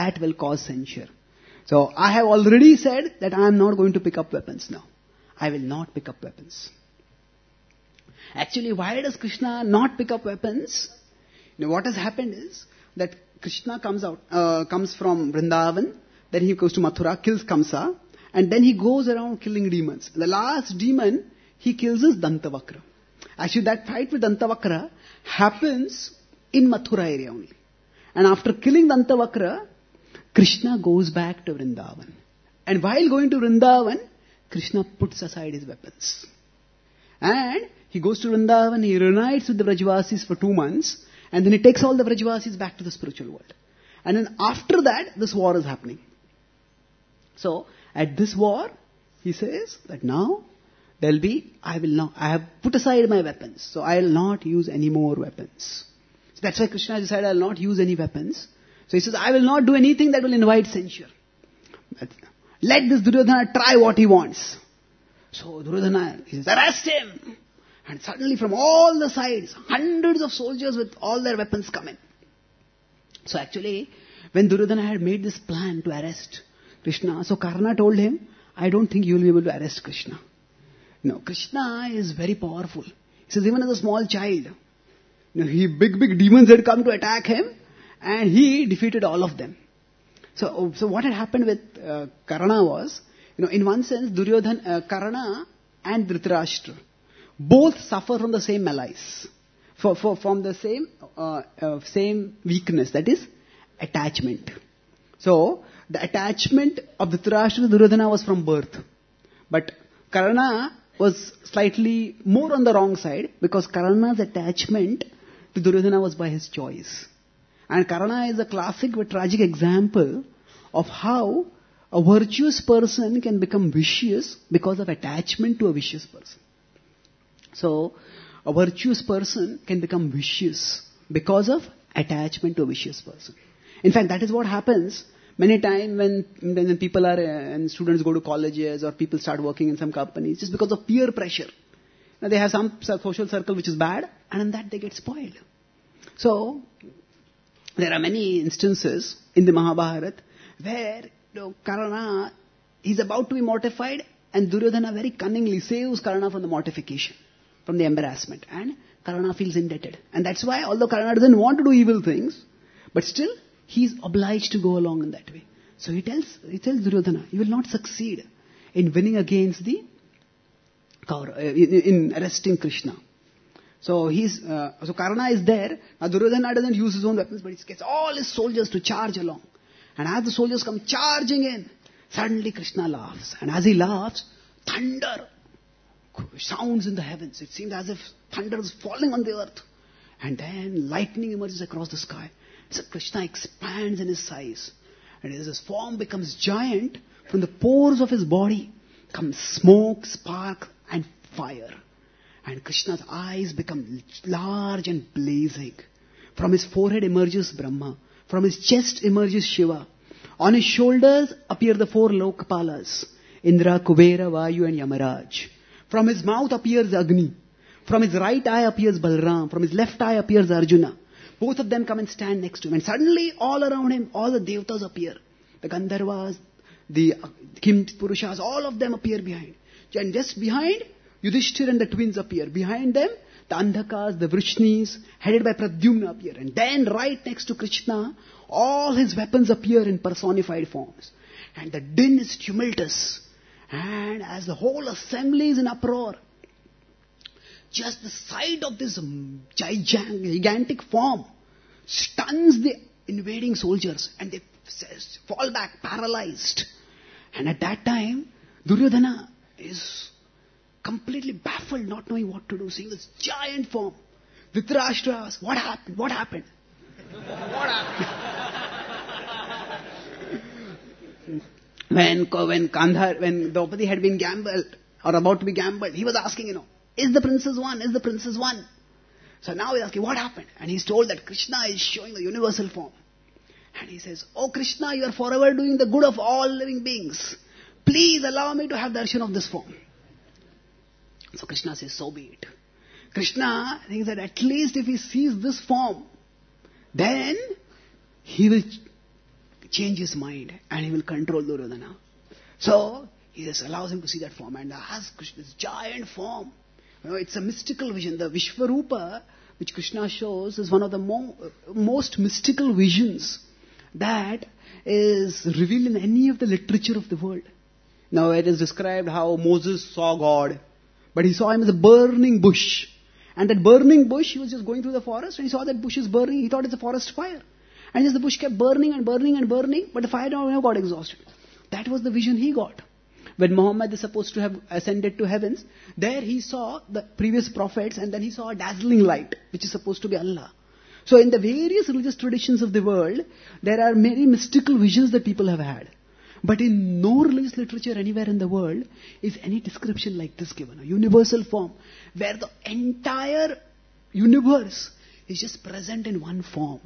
So I have already said that I am not going to pick up weapons now. I will not pick up weapons. Actually, why does Krishna not pick up weapons? What has happened is that Krishna comes from Vrindavan, then he goes to Mathura, kills Kamsa, and then he goes around killing demons. The last demon he kills is Dantavakra. Actually, that fight with Dantavakra happens in Mathura area only. And after killing Dantavakra, Krishna goes back to Vrindavan. And while going to Vrindavan, Krishna puts aside his weapons. And he goes to Vrindavan, he reunites with the Vrajavasis for 2 months, and then he takes all the Vrajavasis back to the spiritual world. And then after that, this war is happening. So, at this war, he says that now, I have put aside my weapons, so I will not use any more weapons. So that's why Krishna decided I will not use any weapons. So he says, I will not do anything that will invite censure. Let this Duryodhana try what he wants. So Duryodhana, he says, arrest him! And suddenly from all the sides, hundreds of soldiers with all their weapons come in. So actually, when Duryodhana had made this plan to arrest Krishna, so Karna told him, I don't think you will be able to arrest Krishna. No, Krishna is very powerful. He says, even as a small child, big demons had come to attack him, and he defeated all of them. So what had happened with Karna was, in one sense, Karna and Dhritarashtra both suffer from the same malice, from the same weakness, that is attachment. So the attachment of Dhritarashtra to Duryodhana was from birth, but Karna was slightly more on the wrong side, because Karna's attachment to Duryodhana was by his choice. And Karna is a classic but tragic example of how a virtuous person can become vicious because of attachment to a vicious person. So, a virtuous person can become vicious because of attachment to a vicious person. In fact, that is what happens Many times when people are, and students go to colleges or people start working in some companies, just because of peer pressure. Now they have some social circle which is bad, and in that they get spoiled. So, there are many instances in the Mahabharata where Karna is about to be mortified, and Duryodhana very cunningly saves Karna from the mortification, from the embarrassment, and Karna feels indebted. And that's why, although Karna doesn't want to do evil things, but still he is obliged to go along in that way. So he tells Duryodhana, you will not succeed in winning against the in arresting Krishna. So so Karna is there. Now Duryodhana doesn't use his own weapons, but he gets all his soldiers to charge along. And as the soldiers come charging in, suddenly Krishna laughs. And as he laughs, thunder sounds in the heavens. It seems as if thunder is falling on the earth. And then lightning emerges across the sky. So Krishna expands in his size. And as his form becomes giant, from the pores of his body comes smoke, spark, and fire. And Krishna's eyes become large and blazing. From his forehead emerges Brahma. From his chest emerges Shiva. On his shoulders appear the 4 Lokpalas, Indra, Kubera, Vayu and Yamaraj. From his mouth appears Agni. From his right eye appears Balram. From his left eye appears Arjuna. Both of them come and stand next to him. And suddenly all around him, all the Devatas appear. The Gandharvas, the Kim Purushas, all of them appear behind. And just behind, Yudhishthir and the twins appear. Behind them, the Andhakas, the Vrishnis, headed by Pradyumna appear. And then right next to Krishna, all his weapons appear in personified forms. And the din is tumultuous. And as the whole assembly is in uproar, just the sight of this gigantic form stuns the invading soldiers, and they fall back paralyzed. And at that time, Duryodhana is completely baffled, not knowing what to do, seeing this giant form. Dhritarashtra asks, what happened? What happened? What happened? When Draupadi had been gambled, or about to be gambled, he was asking, is the princess won? Is the princess won? So now he's asking, what happened? And he's told that Krishna is showing the universal form. And he says, oh Krishna, you are forever doing the good of all living beings. Please allow me to have darshan of this form. So Krishna says, so be it. Krishna thinks that at least if he sees this form, then he will change his mind and he will control Duryodhana. So he just allows him to see that form, and as Krishna, this giant form, it's a mystical vision. The Vishvarupa, which Krishna shows, is one of the most mystical visions that is revealed in any of the literature of the world. Now it is described how Moses saw God, but he saw him as a burning bush. And that burning bush, he was just going through the forest and he saw that bush is burning. He thought it's a forest fire. And just the bush kept burning and burning and burning, but the fire never got exhausted. That was the vision he got. When Muhammad is supposed to have ascended to heavens, there he saw the previous prophets, and then he saw a dazzling light, which is supposed to be Allah. So in the various religious traditions of the world, there are many mystical visions that people have had. But in no religious literature anywhere in the world is any description like this given. A universal form, where the entire universe is just present in one form.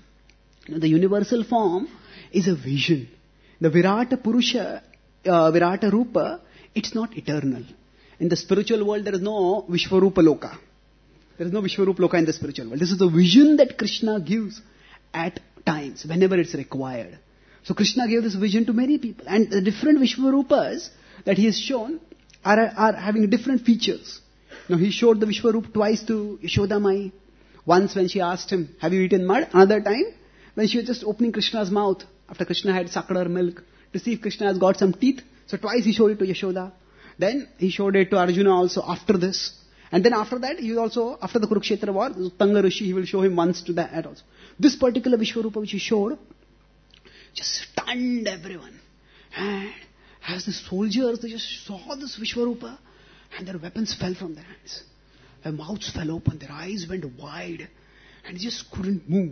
The universal form is a vision. The Virata Purusha, Virata Rupa, it's not eternal. In the spiritual world, there is no Vishvarupa Loka. There is no Vishvarupa Loka in the spiritual world. This is the vision that Krishna gives at times, whenever it's required. So Krishna gave this vision to many people. And the different Vishvarupas that he has shown are having different features. Now he showed the Vishvarupa twice to Yashoda Mai. Once when she asked him, have you eaten mud? Another time when she was just opening Krishna's mouth after Krishna had sucked her milk to see if Krishna has got some teeth. So twice he showed it to Yashoda. Then he showed it to Arjuna also after this. And then after that, he also, after the Kurukshetra war, Tanga Rishi, he will show him once to that also. This particular Vishvarupa which he showed just stunned everyone. And as the soldiers, they just saw this Vishvarupa and their weapons fell from their hands. Their mouths fell open, their eyes went wide and they just couldn't move.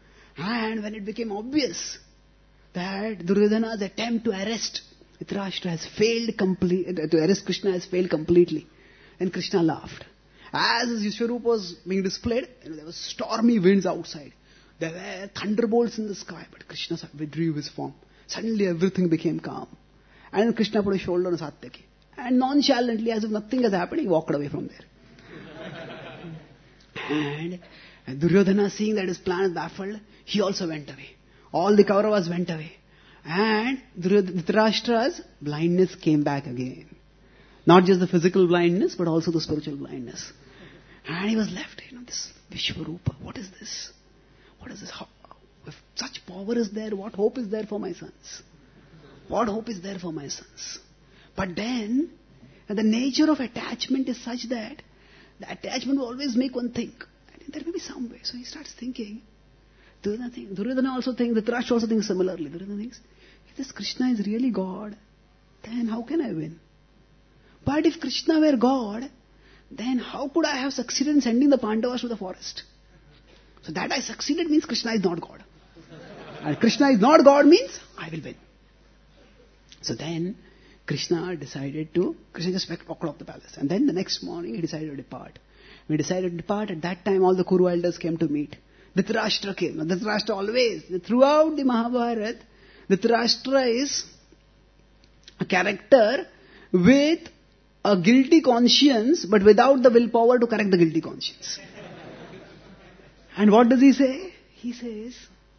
And when it became obvious that Duryodhana's attempt to arrest Dhritarashtra has failed to arrest Krishna has failed completely, then Krishna laughed. As his Vishvarupa was being displayed, there were stormy winds outside. There were thunderbolts in the sky, but Krishna withdrew his form. Suddenly everything became calm. And Krishna put his shoulder on Satyaki. And nonchalantly, as if nothing has happened, he walked away from there. And Duryodhana, seeing that his plan is baffled, he also went away. All the Kauravas went away. And Dhritarashtra's blindness came back again. Not just the physical blindness, but also the spiritual blindness. And he was left, this Vishwarupa. What is this? What is this? How, if such power is there, what hope is there for my sons? What hope is there for my sons? But then, the nature of attachment is such that the attachment will always make one think. And there may be some way. So he starts thinking. Duryodhana also thinks, Dhritarashtra also thinks similarly. Duryodhana thinks, if this Krishna is really God, then how can I win? But if Krishna were God, then how could I have succeeded in sending the Pandavas to the forest? So that I succeeded means Krishna is not God. And Krishna is not God means I will win. So then Krishna just walked off the palace. And then the next morning he decided to depart. When he decided to depart, at that time all the Kuru elders came to meet. Dhritarashtra came. Now Dhritarashtra always, throughout the Mahabharata, Dhritarashtra is a character with a guilty conscience, but without the willpower to correct the guilty conscience. And what does he say? He says,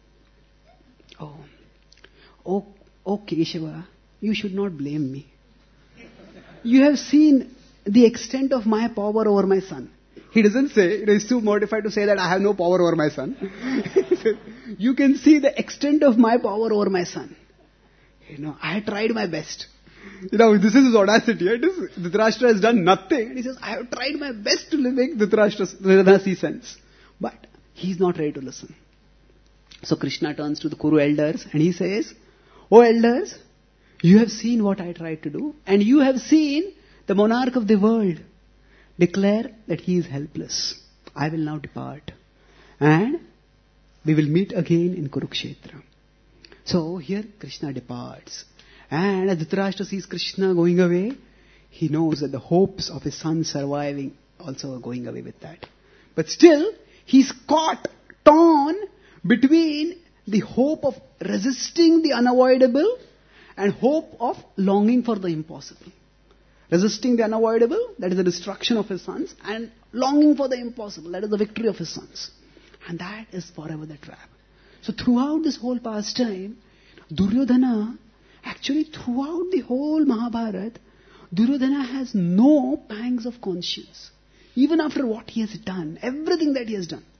Oh Keshava, you should not blame me. You have seen the extent of my power over my son. He doesn't say, he's too mortified to say that I have no power over my son. He says, you can see the extent of my power over my son. I have tried my best. This is his audacity. Dhritarashtra has done nothing. And he says, I have tried my best to make Dhritarashtra see sense. But he's not ready to listen. So Krishna turns to the Kuru elders and he says, Oh elders, you have seen what I tried to do. And you have seen the monarch of the world declare that he is helpless. I will now depart. And we will meet again in Kurukshetra. So here Krishna departs. And as Dhritarashtra sees Krishna going away, he knows that the hopes of his son surviving also are going away with that. But still, he's torn between the hope of resisting the unavoidable and hope of longing for the impossible. Resisting the unavoidable, that is the destruction of his sons, and longing for the impossible, that is the victory of his sons. And that is forever the trap. So throughout this whole pastime, Duryodhana, actually throughout the whole Mahabharata, Duryodhana has no pangs of conscience. Even after what he has done, everything that he has done.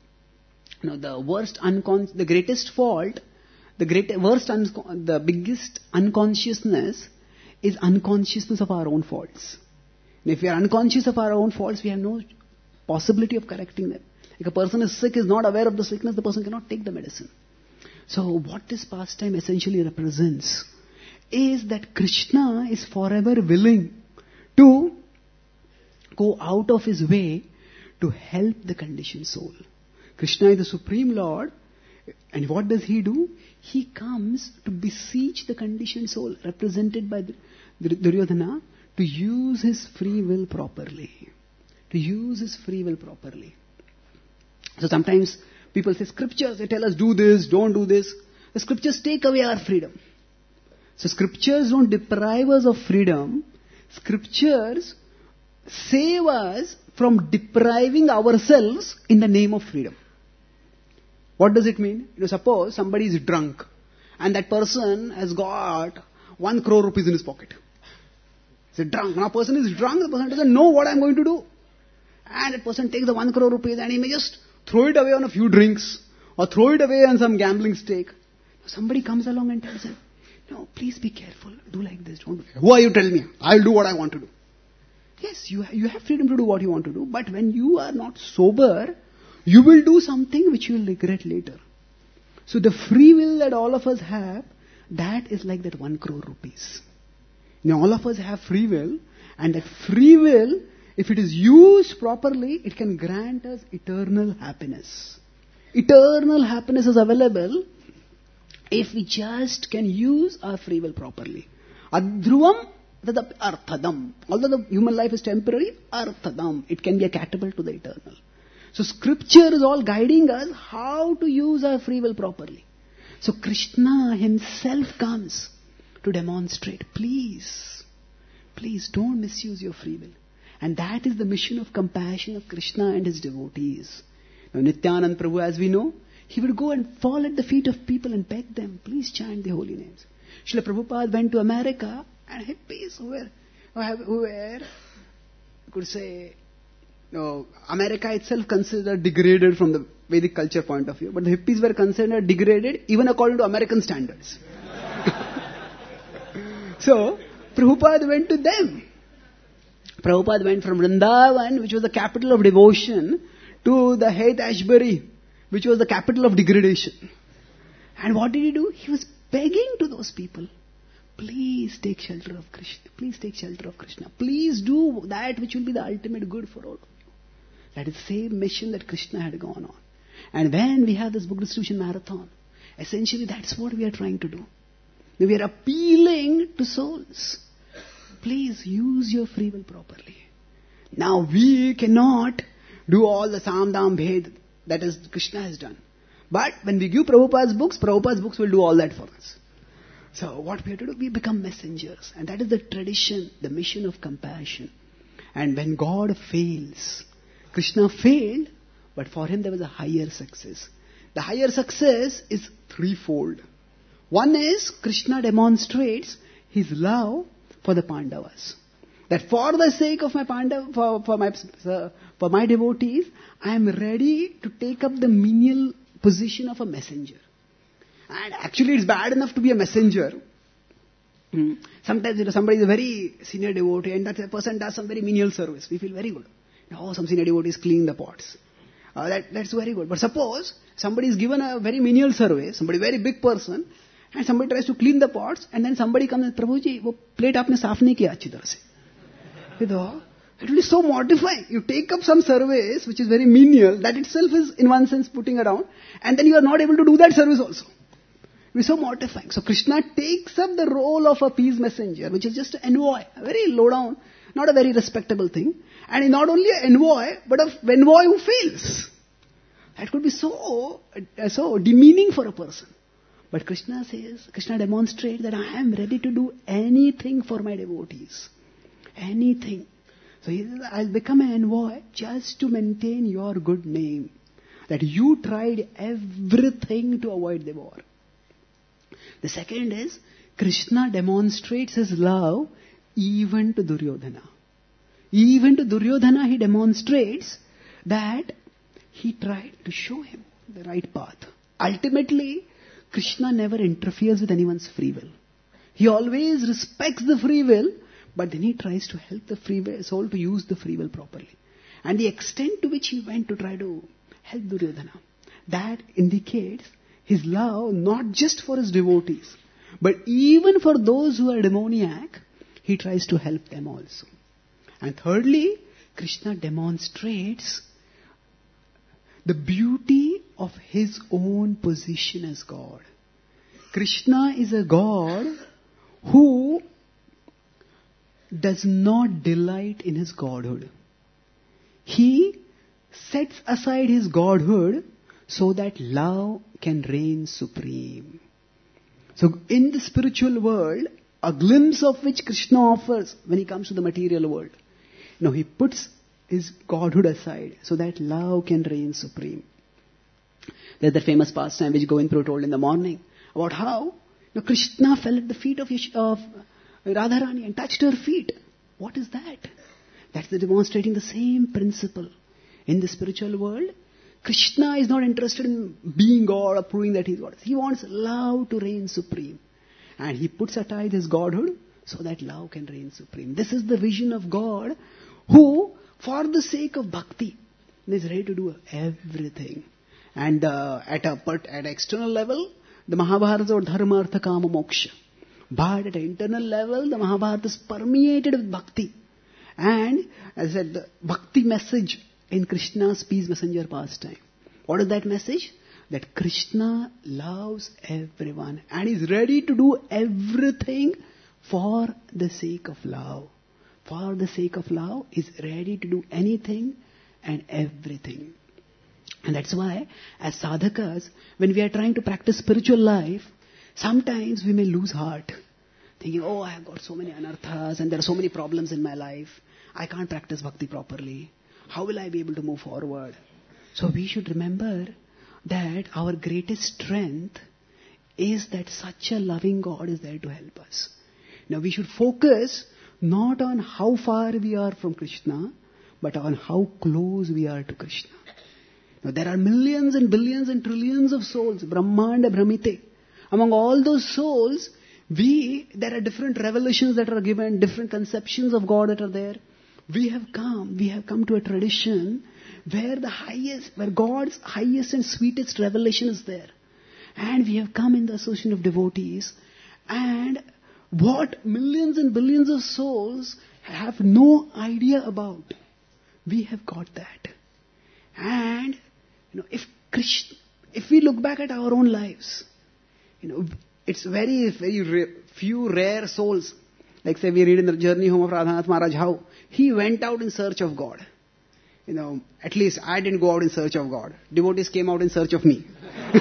The greatest fault, the biggest unconsciousness is unconsciousness of our own faults. And if we are unconscious of our own faults, we have no possibility of correcting them. Like a person is sick, is not aware of the sickness, the person cannot take the medicine. So what this pastime essentially represents is that Krishna is forever willing to go out of his way to help the conditioned soul. Krishna is the Supreme Lord, and what does he do? He comes to beseech the conditioned soul, represented by Duryodhana, to use his free will properly. So sometimes people say, scriptures, they tell us do this, don't do this. The scriptures take away our freedom. So scriptures don't deprive us of freedom. Scriptures save us from depriving ourselves in the name of freedom. What does it mean? Suppose somebody is drunk and that person has got 1 crore rupees in his pocket. He's drunk. Now person is drunk, the person doesn't know what I'm going to do. And that person takes the 1 crore rupees and he may just throw it away on a few drinks or throw it away on some gambling stake. Somebody comes along and tells him, no, please be careful. Do like this. Don't do that. Who are you telling me? I'll do what I want to do. Yes, you have freedom to do what you want to do. But when you are not sober, you will do something which you will regret later. So the free will that all of us have, that is like that 1 crore rupees. Now all of us have free will, and that free will, if it is used properly, it can grant us eternal happiness. Eternal happiness is available if we just can use our free will properly. Adhruvam tadapi arthadam. Although the human life is temporary, arthadam. It can be a catapult to the eternal. So scripture is all guiding us how to use our free will properly. So Krishna himself comes to demonstrate, please don't misuse your free will. And that is the mission of compassion of Krishna and his devotees. Now Nityanand Prabhu, as we know, he would go and fall at the feet of people and beg them, please chant the holy names. Srila Prabhupada went to America, and hippies who were, you could say, America itself considered degraded from the Vedic culture point of view, but the hippies were considered degraded even according to American standards. So, Prabhupada went to them. Prabhupada went from Vrindavan, which was the capital of devotion, to the Haight-Ashbury, which was the capital of degradation. And what did he do? He was begging to those people, please take shelter of Krishna. Please take shelter of Krishna. Please do that which will be the ultimate good for all of you. That is the same mission that Krishna had gone on. And when we have this book distribution marathon, essentially that's what we are trying to do. We are appealing to souls. Please use your free will properly. Now we cannot do all the Samdam Bhed that is Krishna has done. But when we give Prabhupada's books will do all that for us. So what we have to do, we become messengers. And that is the tradition, the mission of compassion. And when God fails, Krishna failed, but for him there was a higher success. The higher success is threefold. One is, Krishna demonstrates his love for the Pandavas. That for the sake of my for my devotees, I am ready to take up the menial position of a messenger. And actually it's bad enough to be a messenger. Sometimes somebody is a very senior devotee and that person does some very menial service. We feel very good. Some senior devotee is cleaning the pots. That's very good. But suppose somebody is given a very menial service, somebody very big person, and somebody tries to clean the pots, and then somebody comes and, Prabhuji, wo plate aapne saaf nahi kiya achhi tarah se. It will be so mortifying. You take up some service which is very menial, that itself is in one sense putting around, and then you are not able to do that service also. It will be so mortifying. So Krishna takes up the role of a peace messenger, which is just an envoy, a very low down, not a very respectable thing. And not only an envoy, but an envoy who fails. That could be so demeaning for a person. But Krishna demonstrates that I am ready to do anything for my devotees. Anything. So he says, I'll become an envoy just to maintain your good name. That you tried everything to avoid the war. The second is, Krishna demonstrates his love even to Duryodhana. Even to Duryodhana he demonstrates that he tried to show him the right path. Ultimately, Krishna never interferes with anyone's free will. He always respects the free will, but then he tries to help the free will soul to use the free will properly. And the extent to which he went to try to help Duryodhana, that indicates his love not just for his devotees, but even for those who are demoniac, he tries to help them also. And thirdly, Krishna demonstrates the beauty of his own position as God. Krishna is a God who does not delight in his godhood. He sets aside his godhood so that love can reign supreme. So in the spiritual world, a glimpse of which Krishna offers when he comes to the material world, he puts his godhood aside so that love can reign supreme. There's the famous pastime which Govind Prabhu told in the morning about how Krishna fell at the feet of Radharani and touched her feet. What is that? That's demonstrating the same principle. In the spiritual world, Krishna is not interested in being God or proving that he is God. He wants love to reign supreme. And he puts aside his godhood so that love can reign supreme. This is the vision of God who, for the sake of bhakti, is ready to do everything. And at an external level, the Mahabharata or Dharma, Artha, Kama, Moksha. But at an internal level, the Mahabharata is permeated with bhakti. And, as I said, the bhakti message in Krishna's peace messenger pastime. What is that message? That Krishna loves everyone and is ready to do everything for the sake of love. For the sake of love, is ready to do anything and everything. And that's why, as sadhakas, when we are trying to practice spiritual life, sometimes we may lose heart. Thinking, oh, I have got so many anarthas and there are so many problems in my life. I can't practice bhakti properly. How will I be able to move forward? So we should remember that our greatest strength is that such a loving God is there to help us. Now we should focus not on how far we are from Krishna, but on how close we are to Krishna. Now there are millions and billions and trillions of souls, Brahmanda Brahmite. Among all those souls, there are different revelations that are given, different conceptions of God that are there. We have come to a tradition where God's highest and sweetest revelation is there. And we have come in the association of devotees, and what millions and billions of souls have no idea about, we have got that. And if we look back at our own lives, it's very, very few rare souls. Like say we read in the Journey Home of Radhanath Maharaj how he went out in search of God. At least I didn't go out in search of God. Devotees came out in search of me.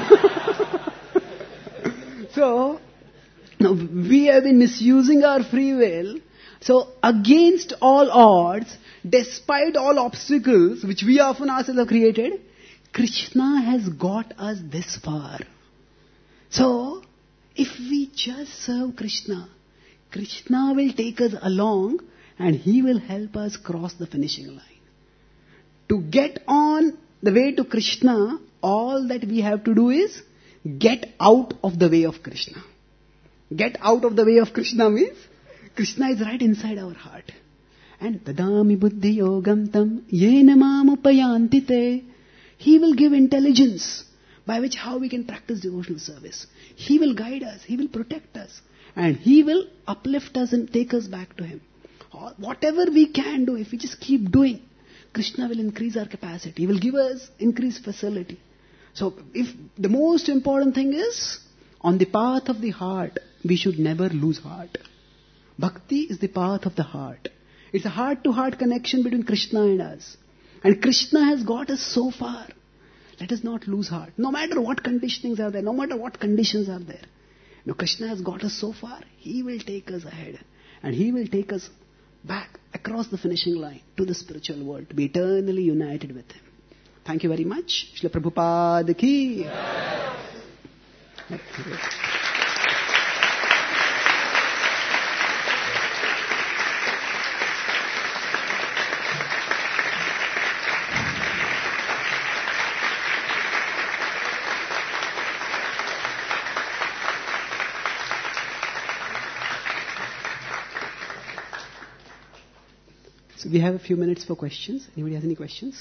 So, we have been misusing our free will. So, against all odds, despite all obstacles which we often ourselves have created, Krishna has got us this far. So, if we just serve Krishna, Krishna will take us along and He will help us cross the finishing line. To get on the way to Krishna, all that we have to do is get out of the way of Krishna. Get out of the way of Krishna means Krishna is right inside our heart. And tadami buddhi yogam tam yena mam upayanti te. He will give intelligence by which how we can practice devotional service. He will guide us. He will protect us. And He will uplift us and take us back to Him. Whatever we can do, if we just keep doing, Krishna will increase our capacity. He will give us increased facility. So, if the most important thing is, on the path of the heart, we should never lose heart. Bhakti is the path of the heart. It's a heart-to-heart connection between Krishna and us. And Krishna has got us so far. Let us not lose heart. No matter what conditionings are there, no matter what conditions are there. Krishna has got us so far. He will take us ahead. And He will take us back across the finishing line to the spiritual world to be eternally united with Him. Thank you very much. Srila Prabhupada ki. So we have a few minutes for questions. Anybody has any questions?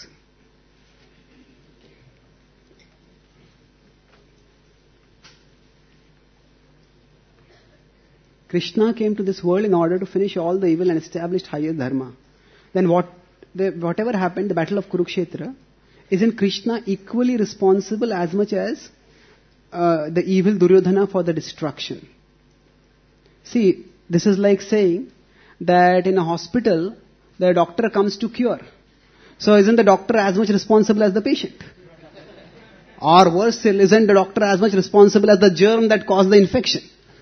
Krishna came to this world in order to finish all the evil and established higher dharma. Then whatever happened, the battle of Kurukshetra, isn't Krishna equally responsible as much as the evil Duryodhana for the destruction? See, this is like saying that in a hospital, the doctor comes to cure. So isn't the doctor as much responsible as the patient? Or worse still, isn't the doctor as much responsible as the germ that caused the infection?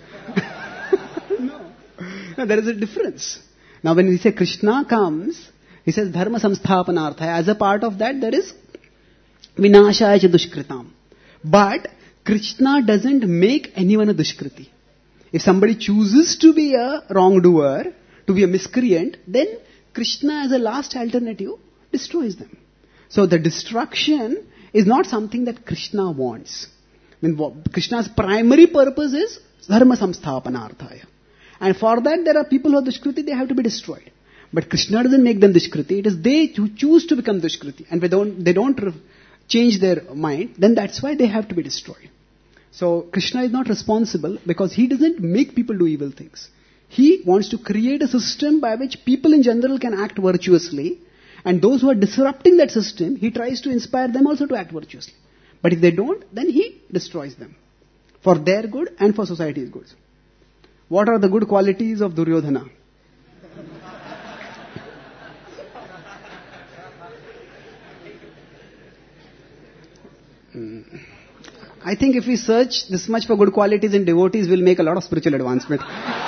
No, there is a difference. Now when we say Krishna comes, He says dharma samsthapanartha. As a part of that, there is vinashaya cha dushkritam. But Krishna doesn't make anyone a dushkriti. If somebody chooses to be a wrongdoer, to be a miscreant, then Krishna as a last alternative destroys them. So the destruction is not something that Krishna wants. Krishna's primary purpose is dharma samsthapanarthaya. And for that there are people who are dushkriti, they have to be destroyed. But Krishna doesn't make them dushkriti. It is they who choose to become dushkriti. And they don't change their mind, then that's why they have to be destroyed. So Krishna is not responsible because He doesn't make people do evil things. He wants to create a system by which people in general can act virtuously, and those who are disrupting that system, He tries to inspire them also to act virtuously. But if they don't, then He destroys them. For their good and for society's good. What are the good qualities of Duryodhana? I think if we search this much for good qualities in devotees, we'll make a lot of spiritual advancement.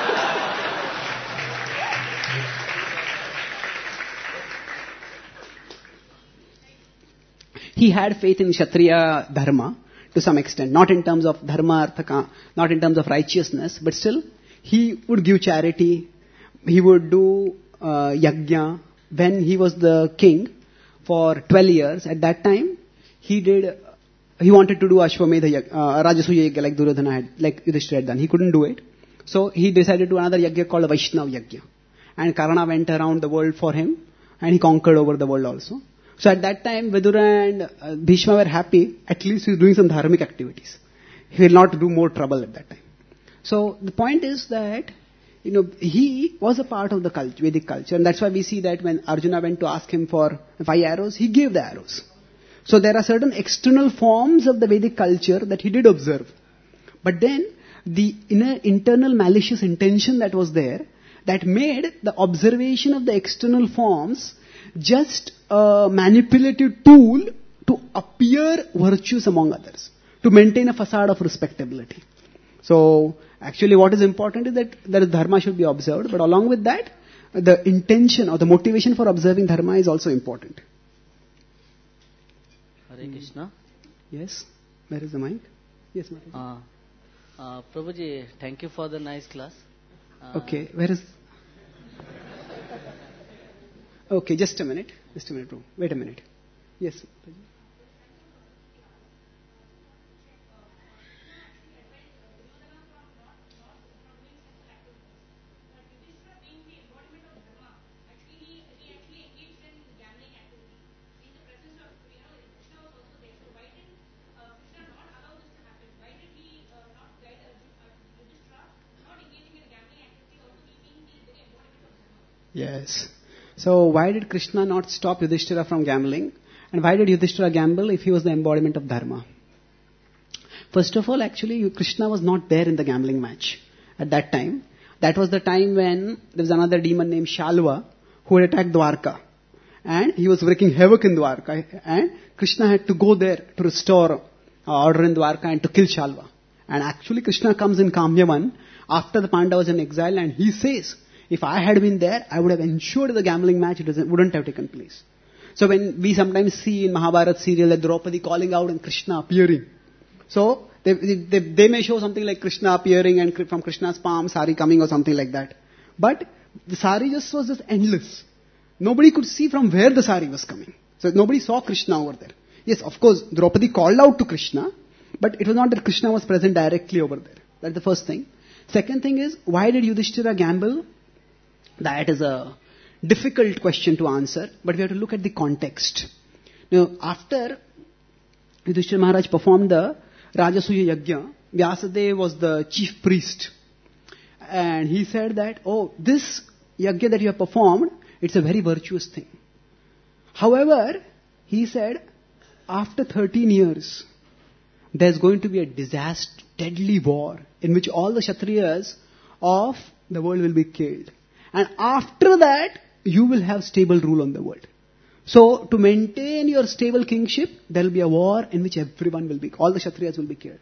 He had faith in Kshatriya dharma to some extent, not in terms of dharma, artha, not in terms of righteousness, but still, he would give charity, he would do yajna. When he was the king for 12 years, at that time, he wanted to do Ashwamedha yajna, Rajasuya yajna like Duryodhana had, like Yudhishthira had done. He couldn't do it. So he decided to do another yajna called Vaishnav yajna. And Karna went around the world for him, and he conquered over the world also. So at that time, Vidura and Bhishma were happy, at least he was doing some dharmic activities. He will not do more trouble at that time. So the point is that, he was a part of the Vedic culture, and that's why we see that when Arjuna went to ask him for 5 arrows, he gave the arrows. So there are certain external forms of the Vedic culture that he did observe. But then, the internal malicious intention that was there, that made the observation of the external forms just a manipulative tool to appear virtuous among others, to maintain a facade of respectability. So, actually what is important is that the dharma should be observed, but along with that, the intention or the motivation for observing dharma is also important. Hare Krishna. Yes, where is the mic? Yes, Mataji. Prabhuji, thank you for the nice class. Okay, where is... Okay, just a minute, bro. Wait a minute. Yes, Mataji. Yes. So why did Krishna not stop Yudhishthira from gambling? And why did Yudhishthira gamble if he was the embodiment of dharma? First of all, actually, Krishna was not there in the gambling match at that time. That was the time when there was another demon named Shalva who had attacked Dwarka. And he was wreaking havoc in Dwarka. And Krishna had to go there to restore order in Dwarka and to kill Shalva. And actually Krishna comes in Kamyavan after the Pandavas in exile, and he says, if I had been there, I would have ensured the gambling match wouldn't have taken place. So when we sometimes see in Mahabharata serial that Draupadi calling out and Krishna appearing. So they may show something like Krishna appearing and from Krishna's palm sari coming or something like that. But the sari was just endless. Nobody could see from where the sari was coming. So nobody saw Krishna over there. Yes, of course, Draupadi called out to Krishna, but it was not that Krishna was present directly over there. That's the first thing. Second thing is, why did Yudhishthira gamble? That is a difficult question to answer, but we have to look at the context. Now, after Yudhishthira Maharaj performed the Rajasuya Yajna, Vyasadeva was the chief priest. And he said that, this Yajna that you have performed, it's a very virtuous thing. However, he said, after 13 years, there's going to be a disaster, deadly war, in which all the Kshatriyas of the world will be killed. And after that, you will have stable rule on the world. So, to maintain your stable kingship, there will be a war in which everyone will be, all the Kshatriyas will be killed.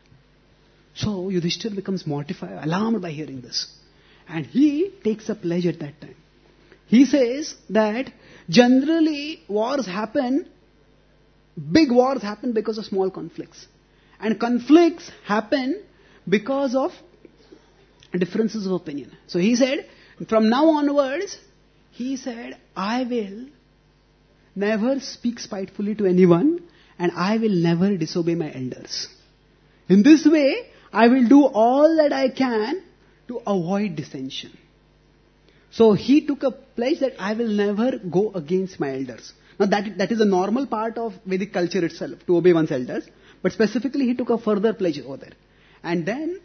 So, Yudhishthira becomes mortified, alarmed by hearing this. And he takes a pledge at that time. He says that generally wars happen, big wars happen because of small conflicts. And conflicts happen because of differences of opinion. So he said, from now onwards, he said, I will never speak spitefully to anyone and I will never disobey my elders. In this way, I will do all that I can to avoid dissension. So he took a pledge that I will never go against my elders. Now that is a normal part of Vedic culture itself, to obey one's elders. But specifically he took a further pledge over there. And then,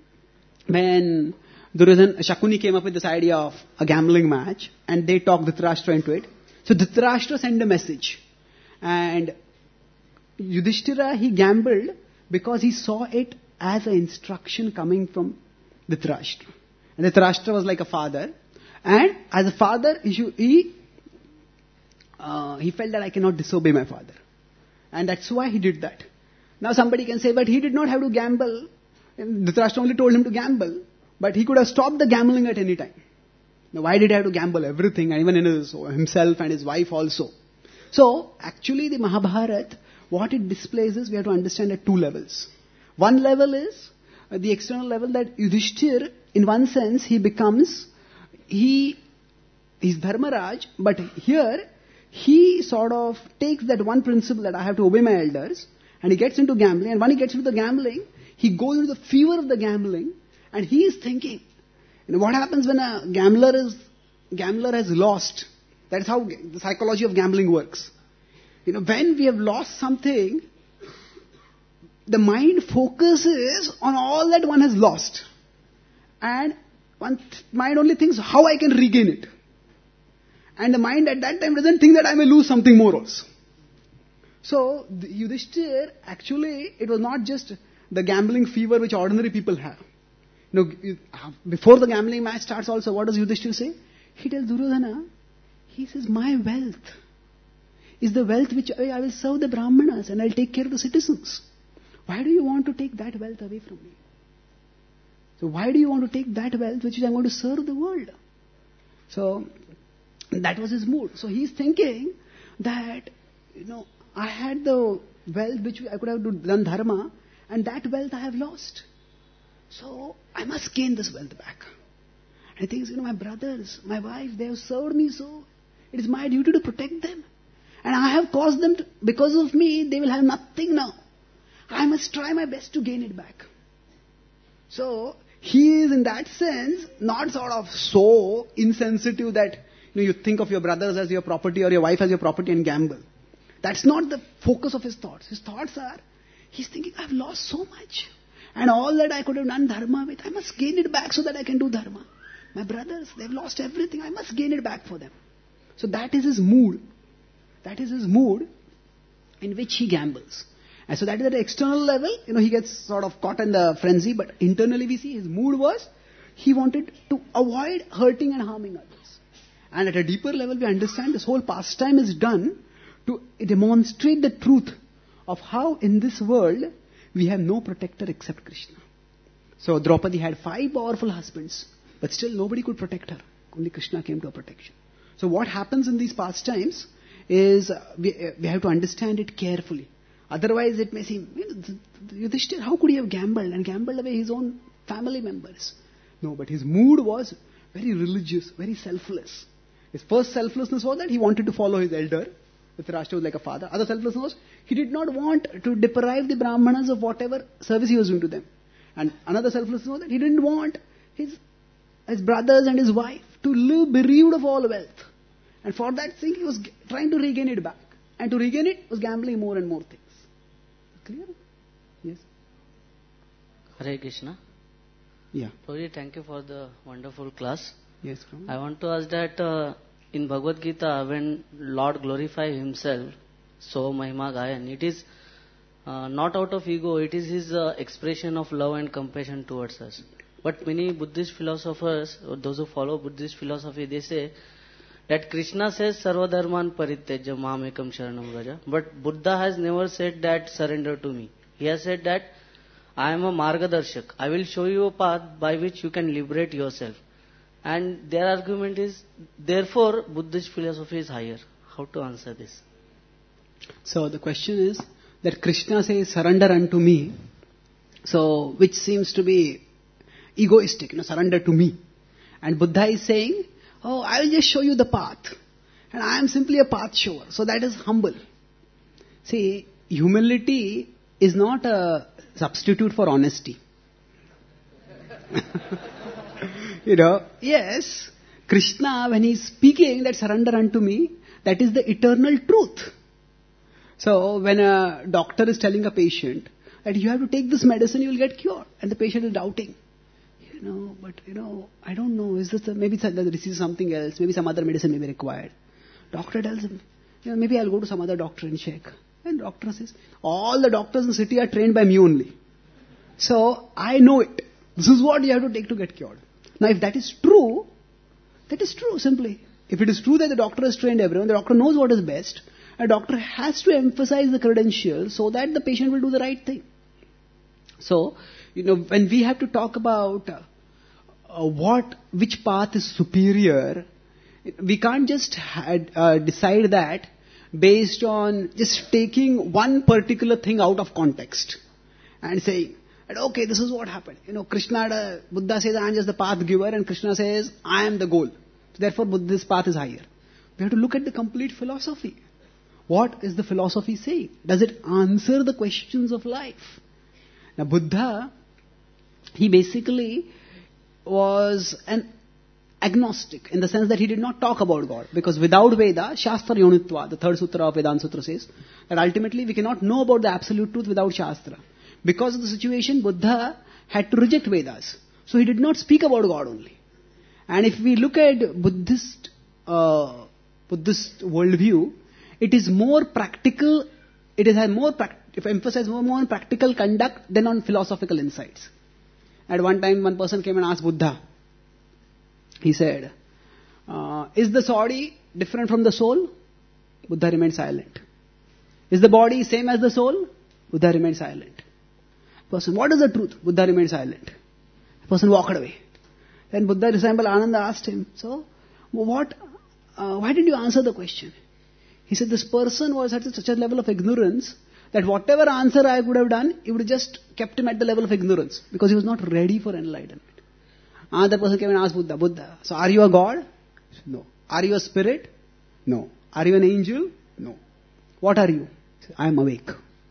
when Shakuni came up with this idea of a gambling match, and they talked Dhritarashtra into it. So Dhritarashtra sent a message. And Yudhishthira, he gambled because he saw it as an instruction coming from Dhritarashtra. And Dhritarashtra was like a father. And as a father, he felt that I cannot disobey my father. And that's why he did that. Now somebody can say, but he did not have to gamble. Dhritarashtra only told him to gamble, but he could have stopped the gambling at any time. Now why did he have to gamble everything, and even in himself and his wife also? So, actually the Mahabharata, what it displays is, we have to understand at two levels. One level is the external level, that Yudhishthir, in one sense, he's Dharmaraj, but here, he sort of takes that one principle that I have to obey my elders, and he gets into gambling, and when he gets into the gambling, he goes into the fever of the gambling, and he is thinking, what happens when a gambler has lost? That's how the psychology of gambling works. When we have lost something, the mind focuses on all that one has lost. And one mind only thinks how I can regain it. And the mind at that time doesn't think that I may lose something more also. So, Yudhishthir, actually, it was not just the gambling fever which ordinary people have. Before the gambling match starts also, what does Yudhishthir say? He tells Duryodhana, he says, my wealth is the wealth which I will serve the Brahmanas and I'll take care of the citizens. Why do you want to take that wealth away from me? So why do you want to take that wealth which I'm going to serve the world? So that was his mood. So he's thinking that, I had the wealth which I could have done dharma, and that wealth I have lost. So I must gain this wealth back. And he thinks, my brothers, my wife, they have served me so. It is my duty to protect them. And I have caused them to, because of me, they will have nothing now. I must try my best to gain it back. So, he is in that sense not sort of so insensitive that you think of your brothers as your property or your wife as your property and gamble. That's not the focus of his thoughts. His thoughts are, he's thinking, I've lost so much. And all that I could have done dharma with, I must gain it back so that I can do dharma. My brothers, they've lost everything. I must gain it back for them. So that is his mood. That is his mood in which he gambles. And so that is at the external level, he gets sort of caught in the frenzy, but internally we see his mood was, he wanted to avoid hurting and harming others. And at a deeper level we understand this whole pastime is done to demonstrate the truth of how in this world we have no protector except Krishna. So Draupadi had 5 powerful husbands, but still nobody could protect her. Only Krishna came to her protection. So what happens in these pastimes is we have to understand it carefully. Otherwise it may seem, Yudhishthir, how could he have gambled and gambled away his own family members? No, but his mood was very religious, very selfless. His first selflessness was that he wanted to follow his elder. Dhritarashtra was like a father. Other selflessness was, he did not want to deprive the Brahmanas of whatever service he was doing to them. And another selflessness was that he didn't want his brothers and his wife to live bereaved of all wealth. And for that thing, he was trying to regain it back. And to regain it, was gambling more and more things. Clear? Yes. Hare Krishna. Yeah. Prabhuji, thank you for the wonderful class. Yes, Prabhu. I want to ask that in Bhagavad Gita, when Lord glorifies himself, so Mahima Gayan, it is not out of ego, it is his expression of love and compassion towards us. But many Buddhist philosophers, or those who follow Buddhist philosophy, they say that Krishna says Sarvadharman Parityaja Mamekam Sharanam Vraja, but Buddha has never said that surrender to me. He has said that I am a Margadarshak. I will show you a path by which you can liberate yourself. And their argument is, therefore, Buddhist philosophy is higher. How to answer this? So the question is that Krishna says, surrender unto me. So, which seems to be egoistic, surrender to me. And Buddha is saying, oh, I will just show you the path. And I am simply a path shower. So that is humble. See, humility is not a substitute for honesty. Yes, Krishna, when he is speaking that surrender unto me, that is the eternal truth. So when a doctor is telling a patient that you have to take this medicine, you will get cured, and the patient is doubting. I don't know, is this maybe this is something else, maybe some other medicine may be required. Doctor tells him, maybe I'll go to some other doctor and check. And doctor says, all the doctors in the city are trained by me only. So I know it. This is what you have to take to get cured. Now if that is true simply. If it is true that the doctor has trained everyone, the doctor knows what is best, A doctor has to emphasize the credentials so that the patient will do the right thing. So, when we have to talk about which path is superior, we can't just decide that based on just taking one particular thing out of context and saying, okay, this is what happened. Buddha says, I am just the path giver, and Krishna says, I am the goal. So therefore, Buddha's path is higher. We have to look at the complete philosophy. What is the philosophy saying? Does it answer the questions of life? Now, Buddha, he basically was an agnostic in the sense that he did not talk about God. Because without Veda, Shastra Yonitva, the third sutra of Vedanta Sutra says, that ultimately we cannot know about the absolute truth without Shastra. Because of the situation, Buddha had to reject Vedas. So he did not speak about God only. And if we look at Buddhist worldview, it is more practical, it has more emphasized more on practical conduct than on philosophical insights. At one time, one person came and asked Buddha, he said, is the body different from the soul? Buddha remained silent. Is the body same as the soul? Buddha remained silent. Person, what is the truth? Buddha remained silent. The person walked away. Then Buddha disciple Ananda asked him, so, why did you answer the question? He said, this person was at such a level of ignorance that whatever answer I would have done, it would have just kept him at the level of ignorance because he was not ready for enlightenment. Another person came and asked Buddha, so are you a god? He said, no. Are you a spirit? No. Are you an angel? No. What are you? He said, I am awake.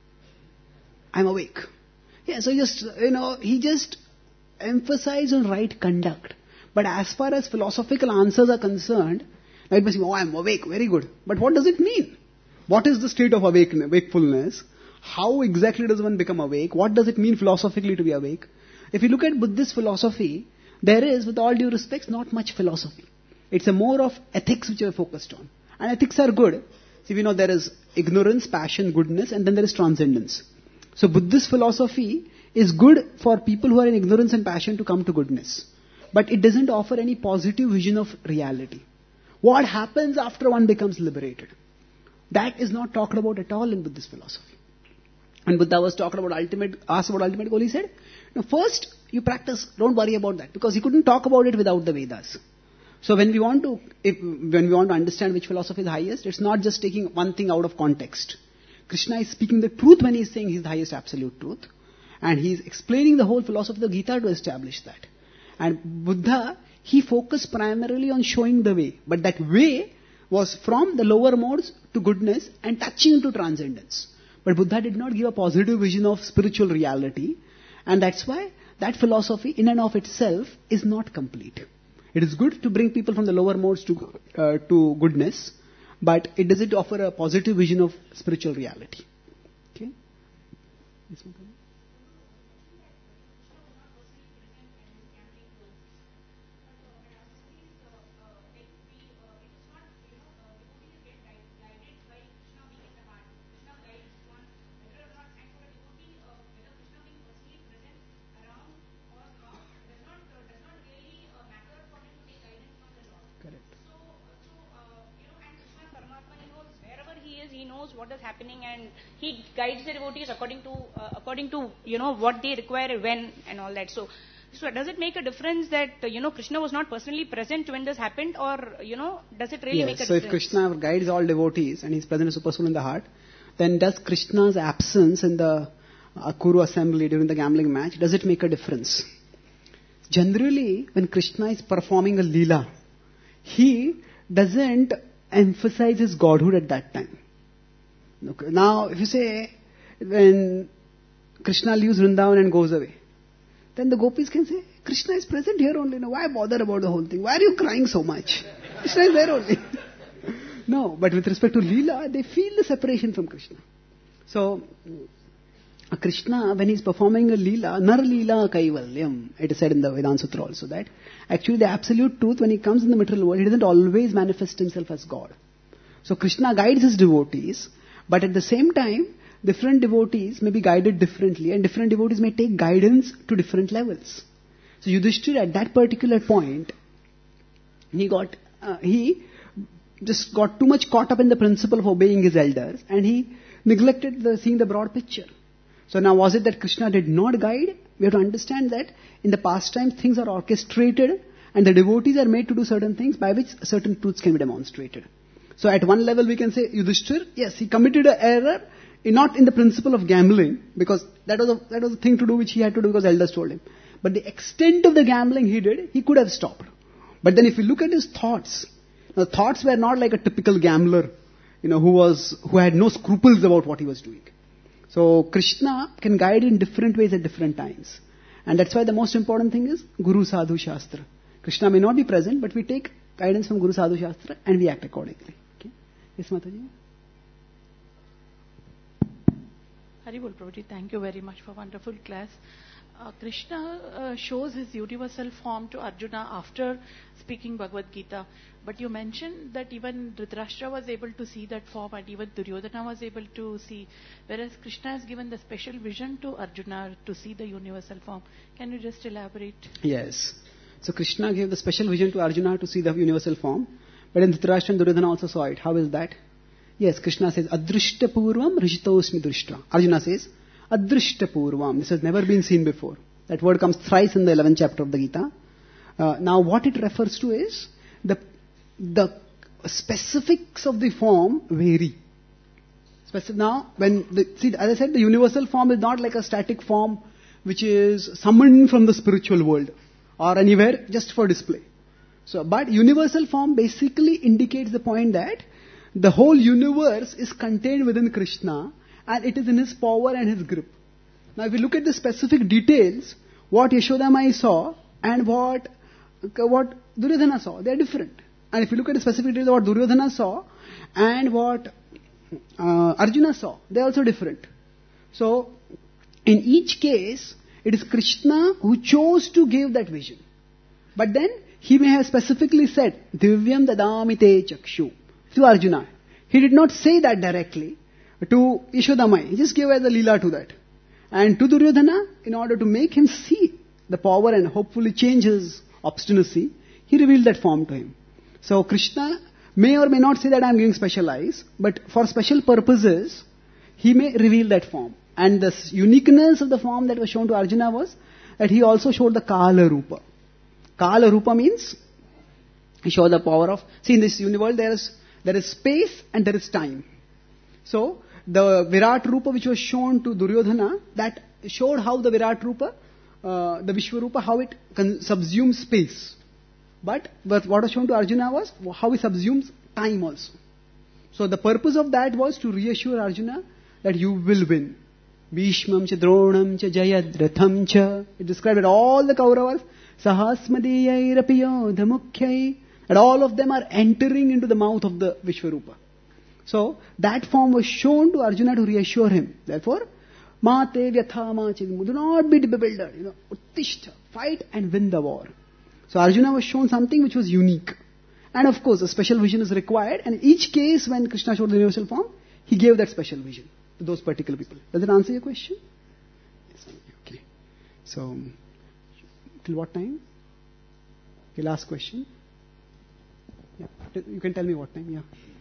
I am awake. Yeah, so he just emphasized on right conduct. But as far as philosophical answers are concerned, now it must be, I am awake, very good. But what does it mean? What is the state of wakefulness? How exactly does one become awake? What does it mean philosophically to be awake? If you look at Buddhist philosophy, there is, with all due respect, not much philosophy. It's a more of ethics which are focused on. And ethics are good. See, we know there is ignorance, passion, goodness, and then there is transcendence. So Buddhist philosophy is good for people who are in ignorance and passion to come to goodness. But it doesn't offer any positive vision of reality. What happens after one becomes liberated? That is not talked about at all in Buddhist philosophy. And Buddha was asked about ultimate goal, he said, first you practice, don't worry about that. Because he couldn't talk about it without the Vedas. So when we want to understand which philosophy is highest, it's not just taking one thing out of context. Krishna is speaking the truth when he is saying he is the highest absolute truth. And he is explaining the whole philosophy of the Gita to establish that. And Buddha, he focused primarily on showing the way. But that way was from the lower modes to goodness and touching to transcendence. But Buddha did not give a positive vision of spiritual reality. And that's why that philosophy in and of itself is not complete. It is good to bring people from the lower modes to goodness. But it doesn't offer a positive vision of spiritual reality. Okay? What is happening, and he guides the devotees according to what they require, when, and all that. So does it make a difference that Krishna was not personally present when this happened, or does it really make a difference? So if Krishna guides all devotees and he's present as Super Soul in the heart, then does Krishna's absence in the Kuru assembly during the gambling match, does it make a difference? Generally, when Krishna is performing a Leela, he doesn't emphasize his godhood at that time. Okay. Now, if you say, when Krishna leaves Vrindavan and goes away, then the gopis can say, Krishna is present here only. No, why bother about the whole thing? Why are you crying so much? Krishna is there only. No, but with respect to Leela, they feel the separation from Krishna. So, Krishna, when he's performing a Leela, Nar Leela Kaivalyam, it is said in the Vedanta Sutra also that actually the absolute truth, when he comes in the material world, he doesn't always manifest himself as God. So Krishna guides his devotees, but at the same time, different devotees may be guided differently, and different devotees may take guidance to different levels. So Yudhishthira at that particular point, he just got too much caught up in the principle of obeying his elders, and he neglected seeing the broad picture. So now, was it that Krishna did not guide? We have to understand that in the pastime things are orchestrated, and the devotees are made to do certain things by which certain truths can be demonstrated. So at one level we can say Yudhishthir, yes, he committed an error, not in the principle of gambling, because that was a thing to do which he had to do because elders told him. But the extent of the gambling he did, he could have stopped. But then if you look at his thoughts, the thoughts were not like a typical gambler, who had no scruples about what he was doing. So Krishna can guide in different ways at different times. And that's why the most important thing is Guru Sadhu Shastra. Krishna may not be present, but we take guidance from Guru Sadhu Shastra and we act accordingly. Okay? Yes, Mataji? Haribol Prabhuji, thank you very much for wonderful class. Krishna shows his universal form to Arjuna after speaking Bhagavad Gita. But you mentioned that even Dhritarashtra was able to see that form and even Duryodhana was able to see. Whereas Krishna has given the special vision to Arjuna to see the universal form. Can you just elaborate? Yes. So Krishna gave the special vision to Arjuna to see the universal form. But then Dhritarashtra and Duryodhana also saw it. How is that? Yes, Krishna says, Adrishta Purvam Rishitosmi Drishta. Arjuna says, Adrishta Purvam. This has never been seen before. That word comes thrice in the 11th chapter of the Gita. Now what it refers to is, the specifics of the form vary. Now, as I said, the universal form is not like a static form which is summoned from the spiritual world or anywhere just for display. But universal form basically indicates the point that the whole universe is contained within Krishna and it is in his power and his grip. Now if you look at the specific details, what Yashodamai saw and what Duryodhana saw, they are different. And if you look at the specific details of what Duryodhana saw and what Arjuna saw, they are also different. So in each case, it is Krishna who chose to give that vision. But then he may have specifically said, Divyam dadami te chakshu, to Arjuna. He did not say that directly to Yashodamai. He just gave as a leela to that. And to Duryodhana, in order to make him see the power and hopefully change his obstinacy, he revealed that form to him. So Krishna may or may not say that I am giving special eyes, but for special purposes, he may reveal that form. And the uniqueness of the form that was shown to Arjuna was that he also showed the Kala Rupa. Kala Rupa means he showed the power of, see in this universe there is space and there is time. So the Virat Rupa which was shown to Duryodhana, that showed how the Virat Rupa, the Vishwarupa, how it subsumes space. But what was shown to Arjuna was how he subsumes time also. So the purpose of that was to reassure Arjuna that you will win. Bhishmam cha Dronam cha Jayadratham cha. It described that all the Kauravas, Sahasmadiyai Rapiyo Dhamukhyai, and all of them are entering into the mouth of the Vishwarupa. So that form was shown to Arjuna to reassure him. Therefore, Ma te vyatha ma chidmu. Do not be bewildered. Uttishta, fight and win the war. So Arjuna was shown something which was unique. And of course, a special vision is required. And in each case, when Krishna showed the universal form, he gave that special vision to those particular people. Does it answer your question? Yes. Okay. So, till what time? Okay, last question. Yeah. You can tell me what time. Yeah.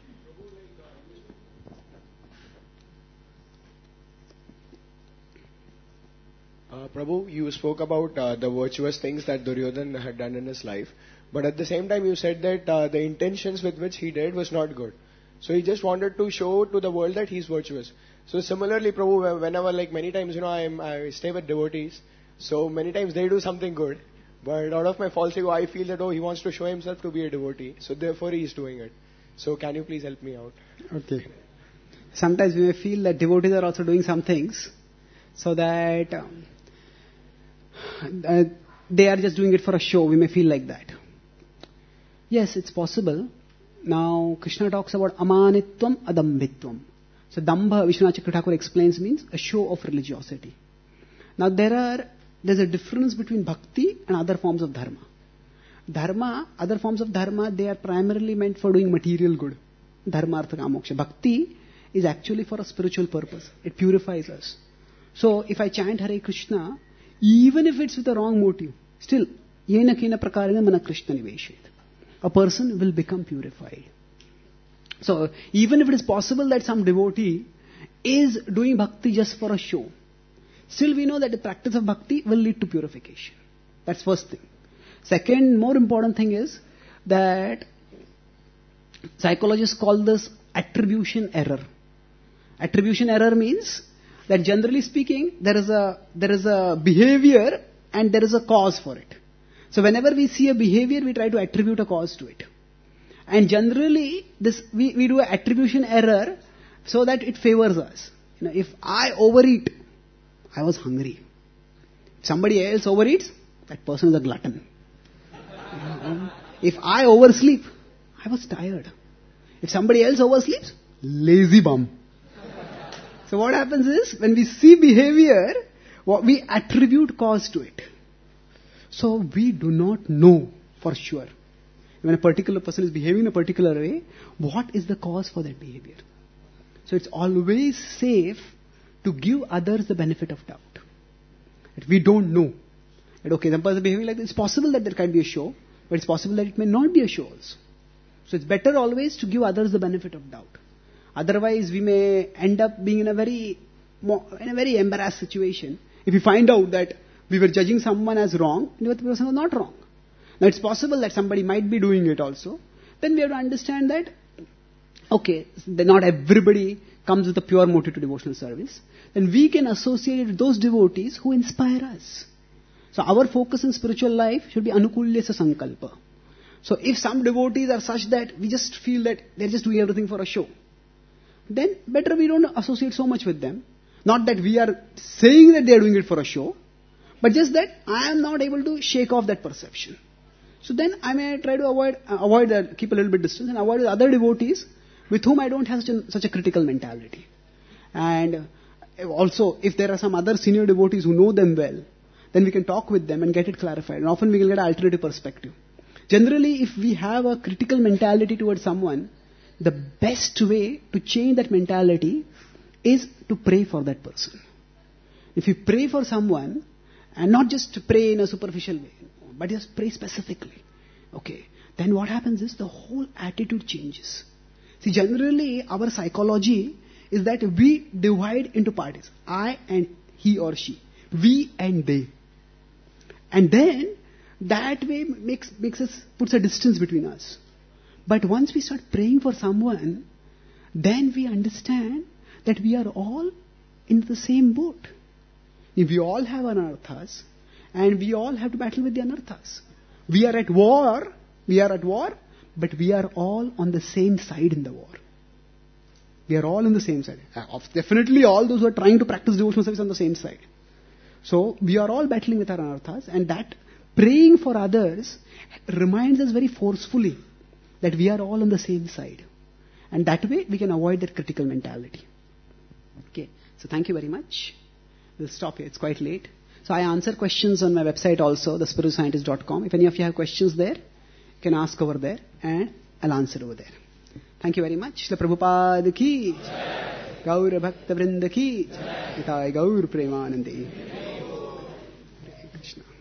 Prabhu, you spoke about the virtuous things that Duryodhana had done in his life, but at the same time you said that the intentions with which he did was not good. So he just wanted to show to the world that he's virtuous. So similarly, Prabhu, whenever many times, I stay with devotees, so many times they do something good, but out of my false ego, I feel that, he wants to show himself to be a devotee, so therefore he is doing it. So can you please help me out? Okay. Sometimes we may feel that devotees are also doing some things, so that they are just doing it for a show. We may feel like that. Yes, it's possible. Now, Krishna talks about amanitvam adambhitvam. So, dambha, Vishwanath Chakravarti Thakur explains, means a show of religiosity. Now, there's a difference between bhakti and other forms of dharma. Other forms of dharma, they are primarily meant for doing material good. Dharma, artha, kama, moksha. Bhakti is actually for a spiritual purpose. It purifies us. So, if I chant Hare Krishna, even if it's with a wrong motive, still, yena kena prakarena mana Krishna niveshet. A person will become purified. So even if it is possible that some devotee is doing bhakti just for a show, still we know that the practice of bhakti will lead to purification. That's first thing. Second, more important thing is that psychologists call this attribution error. Attribution error means that generally speaking, there is a behavior and there is a cause for it. So whenever we see a behavior, we try to attribute a cause to it. And generally, we do an attribution error so that it favors us. If I overeat, I was hungry. If somebody else overeats, that person is a glutton. If I oversleep, I was tired. If somebody else oversleeps, lazy bum. So what happens is, when we see behavior, we attribute cause to it. So we do not know for sure. When a particular person is behaving in a particular way, what is the cause for that behavior? So it's always safe to give others the benefit of doubt. That we don't know. That okay, some person is behaving like this. It's possible that there can be a show, but it's possible that it may not be a show also. So it's better always to give others the benefit of doubt. Otherwise, we may end up being in a very embarrassed situation if we find out that we were judging someone as wrong and the person was not wrong. Now it's possible that somebody might be doing it also. Then we have to understand that, okay, not everybody comes with a pure motive to devotional service. Then we can associate it with those devotees who inspire us. So our focus in spiritual life should be anukulyasa sankalpa. So if some devotees are such that we just feel that they're just doing everything for a show, then better we don't associate so much with them. Not that we are saying that they are doing it for a show, but just that I am not able to shake off that perception. So then I may try to keep a little bit distance and avoid other devotees with whom I don't have such a critical mentality. And also, if there are some other senior devotees who know them well, then we can talk with them and get it clarified. And often we will get an alternative perspective. Generally, if we have a critical mentality towards someone, the best way to change that mentality is to pray for that person. If you pray for someone, and not just pray in a superficial way, but just pray specifically, okay, then what happens is the whole attitude changes. See, generally our psychology is that we divide into parties. I and he or she. We and they. And then that way puts a distance between us. But once we start praying for someone, then we understand that we are all in the same boat. If we all have anarthas, and we all have to battle with the anarthas. We are at war, but we are all on the same side in the war. We are all on the same side. Definitely all those who are trying to practice devotional service on the same side. So we are all battling with our anarthas, and that praying for others reminds us very forcefully that we are all on the same side. And that way we can avoid that critical mentality. Okay, so thank you very much. We'll stop here, it's quite late. So I answer questions on my website also, thespiritualscientist.com. If any of you have questions there, you can ask over there and I'll answer over there. Thank you very much. Srila Prabhupada ki, Gaura Bhakta Vrinda ki, Nitai Gaur Premanande.